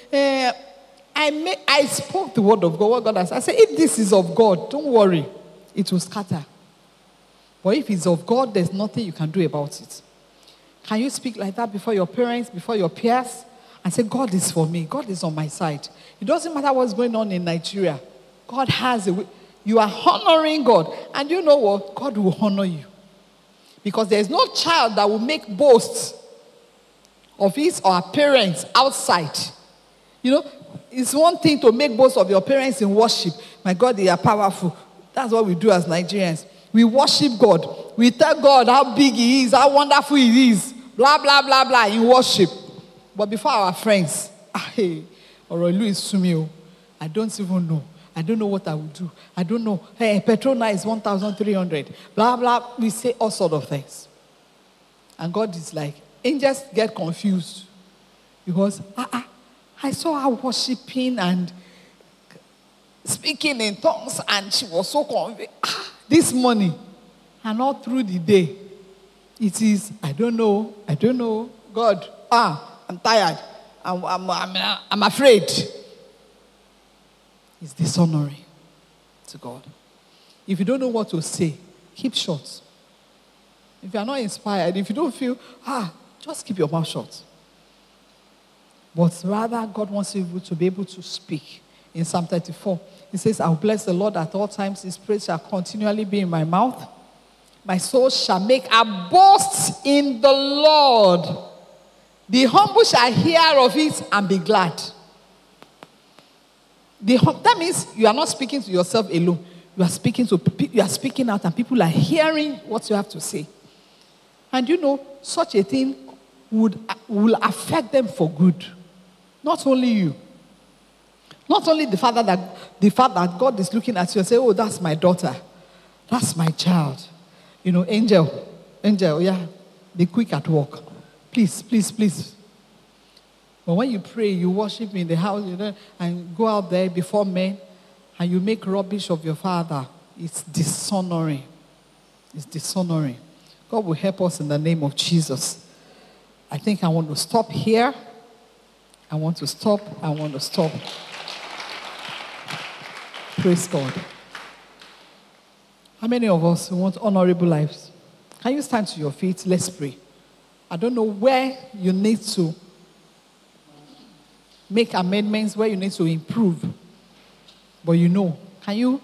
I spoke the word of God, what God has said. I said, if this is of God, don't worry, it will scatter. But if it's of God, there's nothing you can do about it. Can you speak like that before your parents, before your peers, and say, God is for me, God is on my side. It doesn't matter what's going on in Nigeria. God has a way. You are honoring God. And you know what? God will honor you. Because there's no child that will make boasts of his or her parents outside. You know, it's one thing to make boast of your parents in worship. My God, they are powerful. That's what we do as Nigerians. We worship God. We tell God how big He is, how wonderful He is. Blah, blah, blah, blah in worship. But before our friends, hey, Louis Sumio, I don't even know. I don't know what I will do. I don't know. Hey, petrol now is 1,300. Blah, blah. We say all sorts of things. And God is like, angels get confused. Because, I saw her worshiping and speaking in tongues, and she was so convinced. This morning, and all through the day, it is, I don't know. God, I'm tired. I'm afraid. It's dishonoring to God. If you don't know what to say, keep short. If you are not inspired, if you don't feel, just keep your mouth shut. But rather, God wants you to be able to speak. In Psalm 34, He says, I'll bless the Lord at all times. His praise shall continually be in my mouth. My soul shall make a boast in the Lord. The humble shall hear of it and be glad. That means you are not speaking to yourself alone. You are speaking out, and people are hearing what you have to say. And you know, such a thing will affect them for good. Not only you. Not only the fact that God is looking at you and say, oh, that's my daughter. That's my child. You know, Angel, yeah, be quick at work. Please. But when you pray, you worship in the house, you know, and go out there before men, and you make rubbish of your father, it's dishonoring. It's dishonoring. God will help us in the name of Jesus. I think I want to stop here. I want to stop. Praise God. How many of us want honorable lives? Can you stand to your feet? Let's pray. I don't know where you need to make amendments, where you need to improve. But you know, can you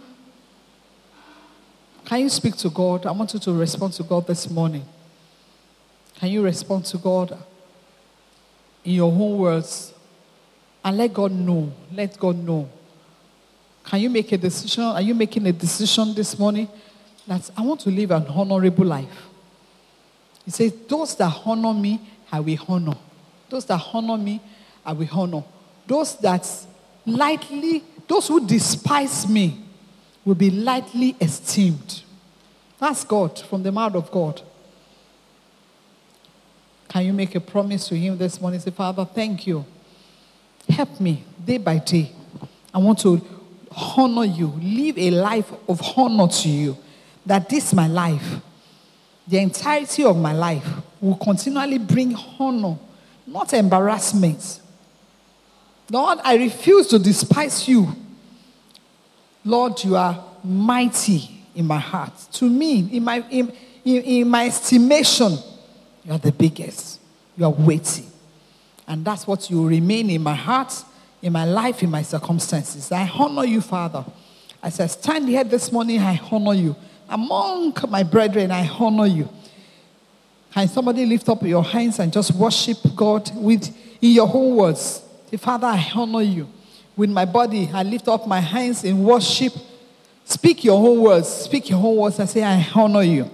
speak to God? I want you to respond to God this morning. Can you respond to God in your own words? And let God know. Let God know. Can you make a decision? Are you making a decision this morning that I want to live an honorable life? He says, those that honor me, I will honor. Those that honor me, I will honor. Those who despise me will be lightly esteemed. That's God, from the mouth of God. Can you make a promise to him this morning? Say, Father, thank you. Help me day by day. I want to honor you, live a life of honor to you. That this my life, the entirety of my life, will continually bring honor, not embarrassment. Lord, I refuse to despise you. Lord, you are mighty in my heart. To me, in my estimation, you are the biggest. You are weighty. And that's what you remain in my heart, in my life, in my circumstances. I honor you, Father. As I stand here this morning, I honor you. Among my brethren, I honor you. Can somebody lift up your hands and just worship God in your own words? Say, Father, I honor you. With my body, I lift up my hands in worship. Speak your own words. Speak your own words and say, I honor you.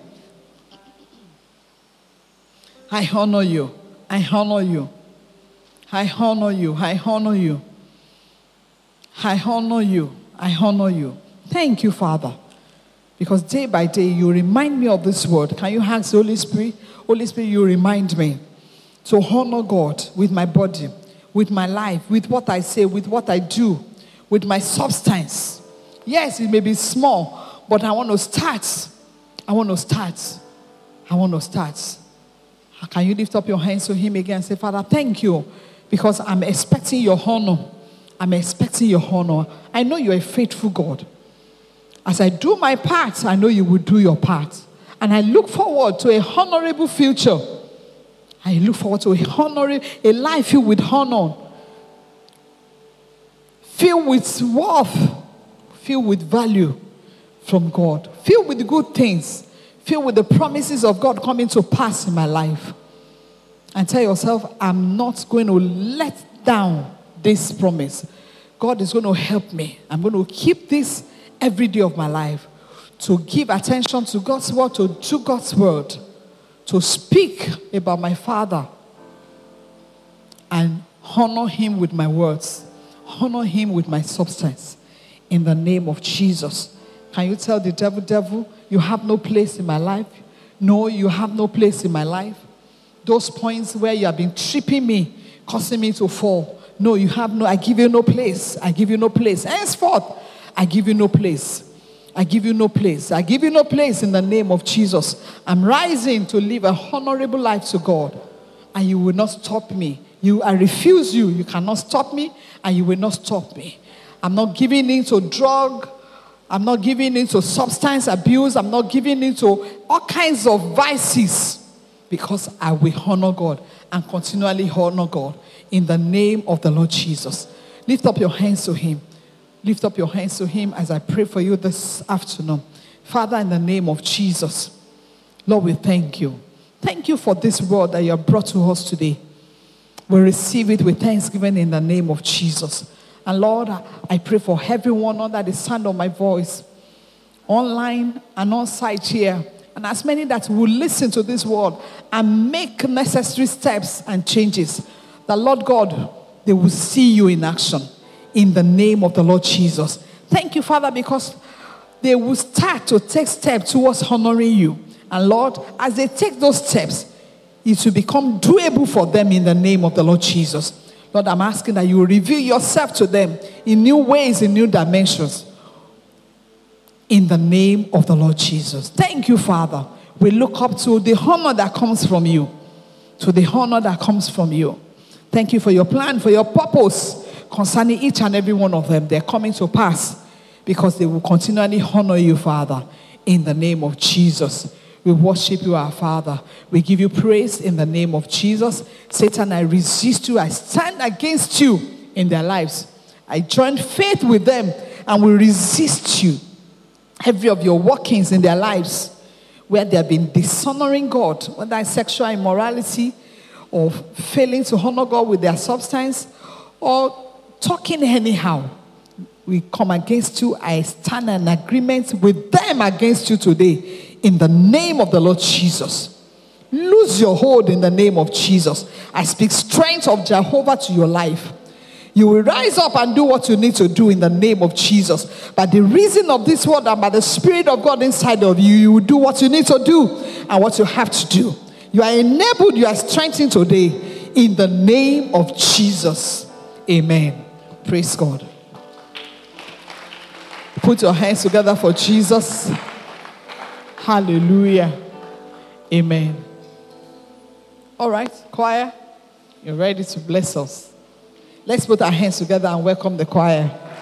I honor you. I honor you. I honor you. I honor you. I honor you. I honor you. Thank you, Father. Because day by day, you remind me of this word. Can you ask the Holy Spirit? Holy Spirit, you remind me to honor God with my body, with my life, with what I say, with what I do, with my substance. Yes, it may be small, but I want to start. I want to start. I want to start. Can you lift up your hands to him again and say, Father, thank you, because I'm expecting your honor. I'm expecting your honor. I know you're a faithful God. As I do my part, I know you will do your part. And I look forward to a honorable future. I look forward to a life filled with honor, filled with worth, filled with value from God, filled with good things, filled with the promises of God coming to pass in my life. And tell yourself, I'm not going to let down this promise. God is going to help me. I'm going to keep this every day of my life, to give attention to God's word, to do God's word, to speak about my Father and honor him with my words, honor him with my substance in the name of Jesus. Can you tell the devil, you have no place in my life? No, you have no place in my life. Those points where you have been tripping me, causing me to fall. No, I give you no place. I give you no place. Henceforth, I give you no place. I give you no place. I give you no place in the name of Jesus. I'm rising to live a honorable life to God. And you will not stop me. I refuse you. You cannot stop me. And you will not stop me. I'm not giving in to drug. I'm not giving in to substance abuse. I'm not giving in to all kinds of vices. Because I will honor God and continually honor God in the name of the Lord Jesus. Lift up your hands to him. Lift up your hands to him as I pray for you this afternoon. Father, in the name of Jesus, Lord, we thank you. Thank you for this word that you have brought to us today. We receive it with thanksgiving in the name of Jesus. And Lord, I pray for everyone under the sound of my voice, online and on site here, and as many that will listen to this word and make necessary steps and changes, that Lord God, they will see you in action. In the name of the Lord Jesus. Thank you, Father, because they will start to take steps towards honoring you. And Lord, as they take those steps, it will become doable for them in the name of the Lord Jesus. Lord, I'm asking that you will reveal yourself to them in new ways, in new dimensions. In the name of the Lord Jesus. Thank you, Father. We look up to the honor that comes from you, to the honor that comes from you. Thank you for your plan, for your purpose concerning each and every one of them. They're coming to pass because they will continually honor you, Father, in the name of Jesus. We worship you, our Father. We give you praise in the name of Jesus. Satan, I resist you. I stand against you in their lives. I join faith with them and will resist you. Every of your workings in their lives where they have been dishonoring God, whether it's sexual immorality or failing to honor God with their substance or talking anyhow, we come against you. I stand in agreement with them against you today in the name of the Lord Jesus. Lose your hold in the name of Jesus. I speak strength of Jehovah to your life. You will rise up and do what you need to do in the name of Jesus. By the reason of this word and by the Spirit of God inside of you, you will do what you need to do and what you have to do. You are enabled, you are strengthened today in the name of Jesus. Amen. Praise God. Put your hands together for Jesus. Hallelujah. Amen. All right, choir, you're ready to bless us. Let's put our hands together and welcome the choir.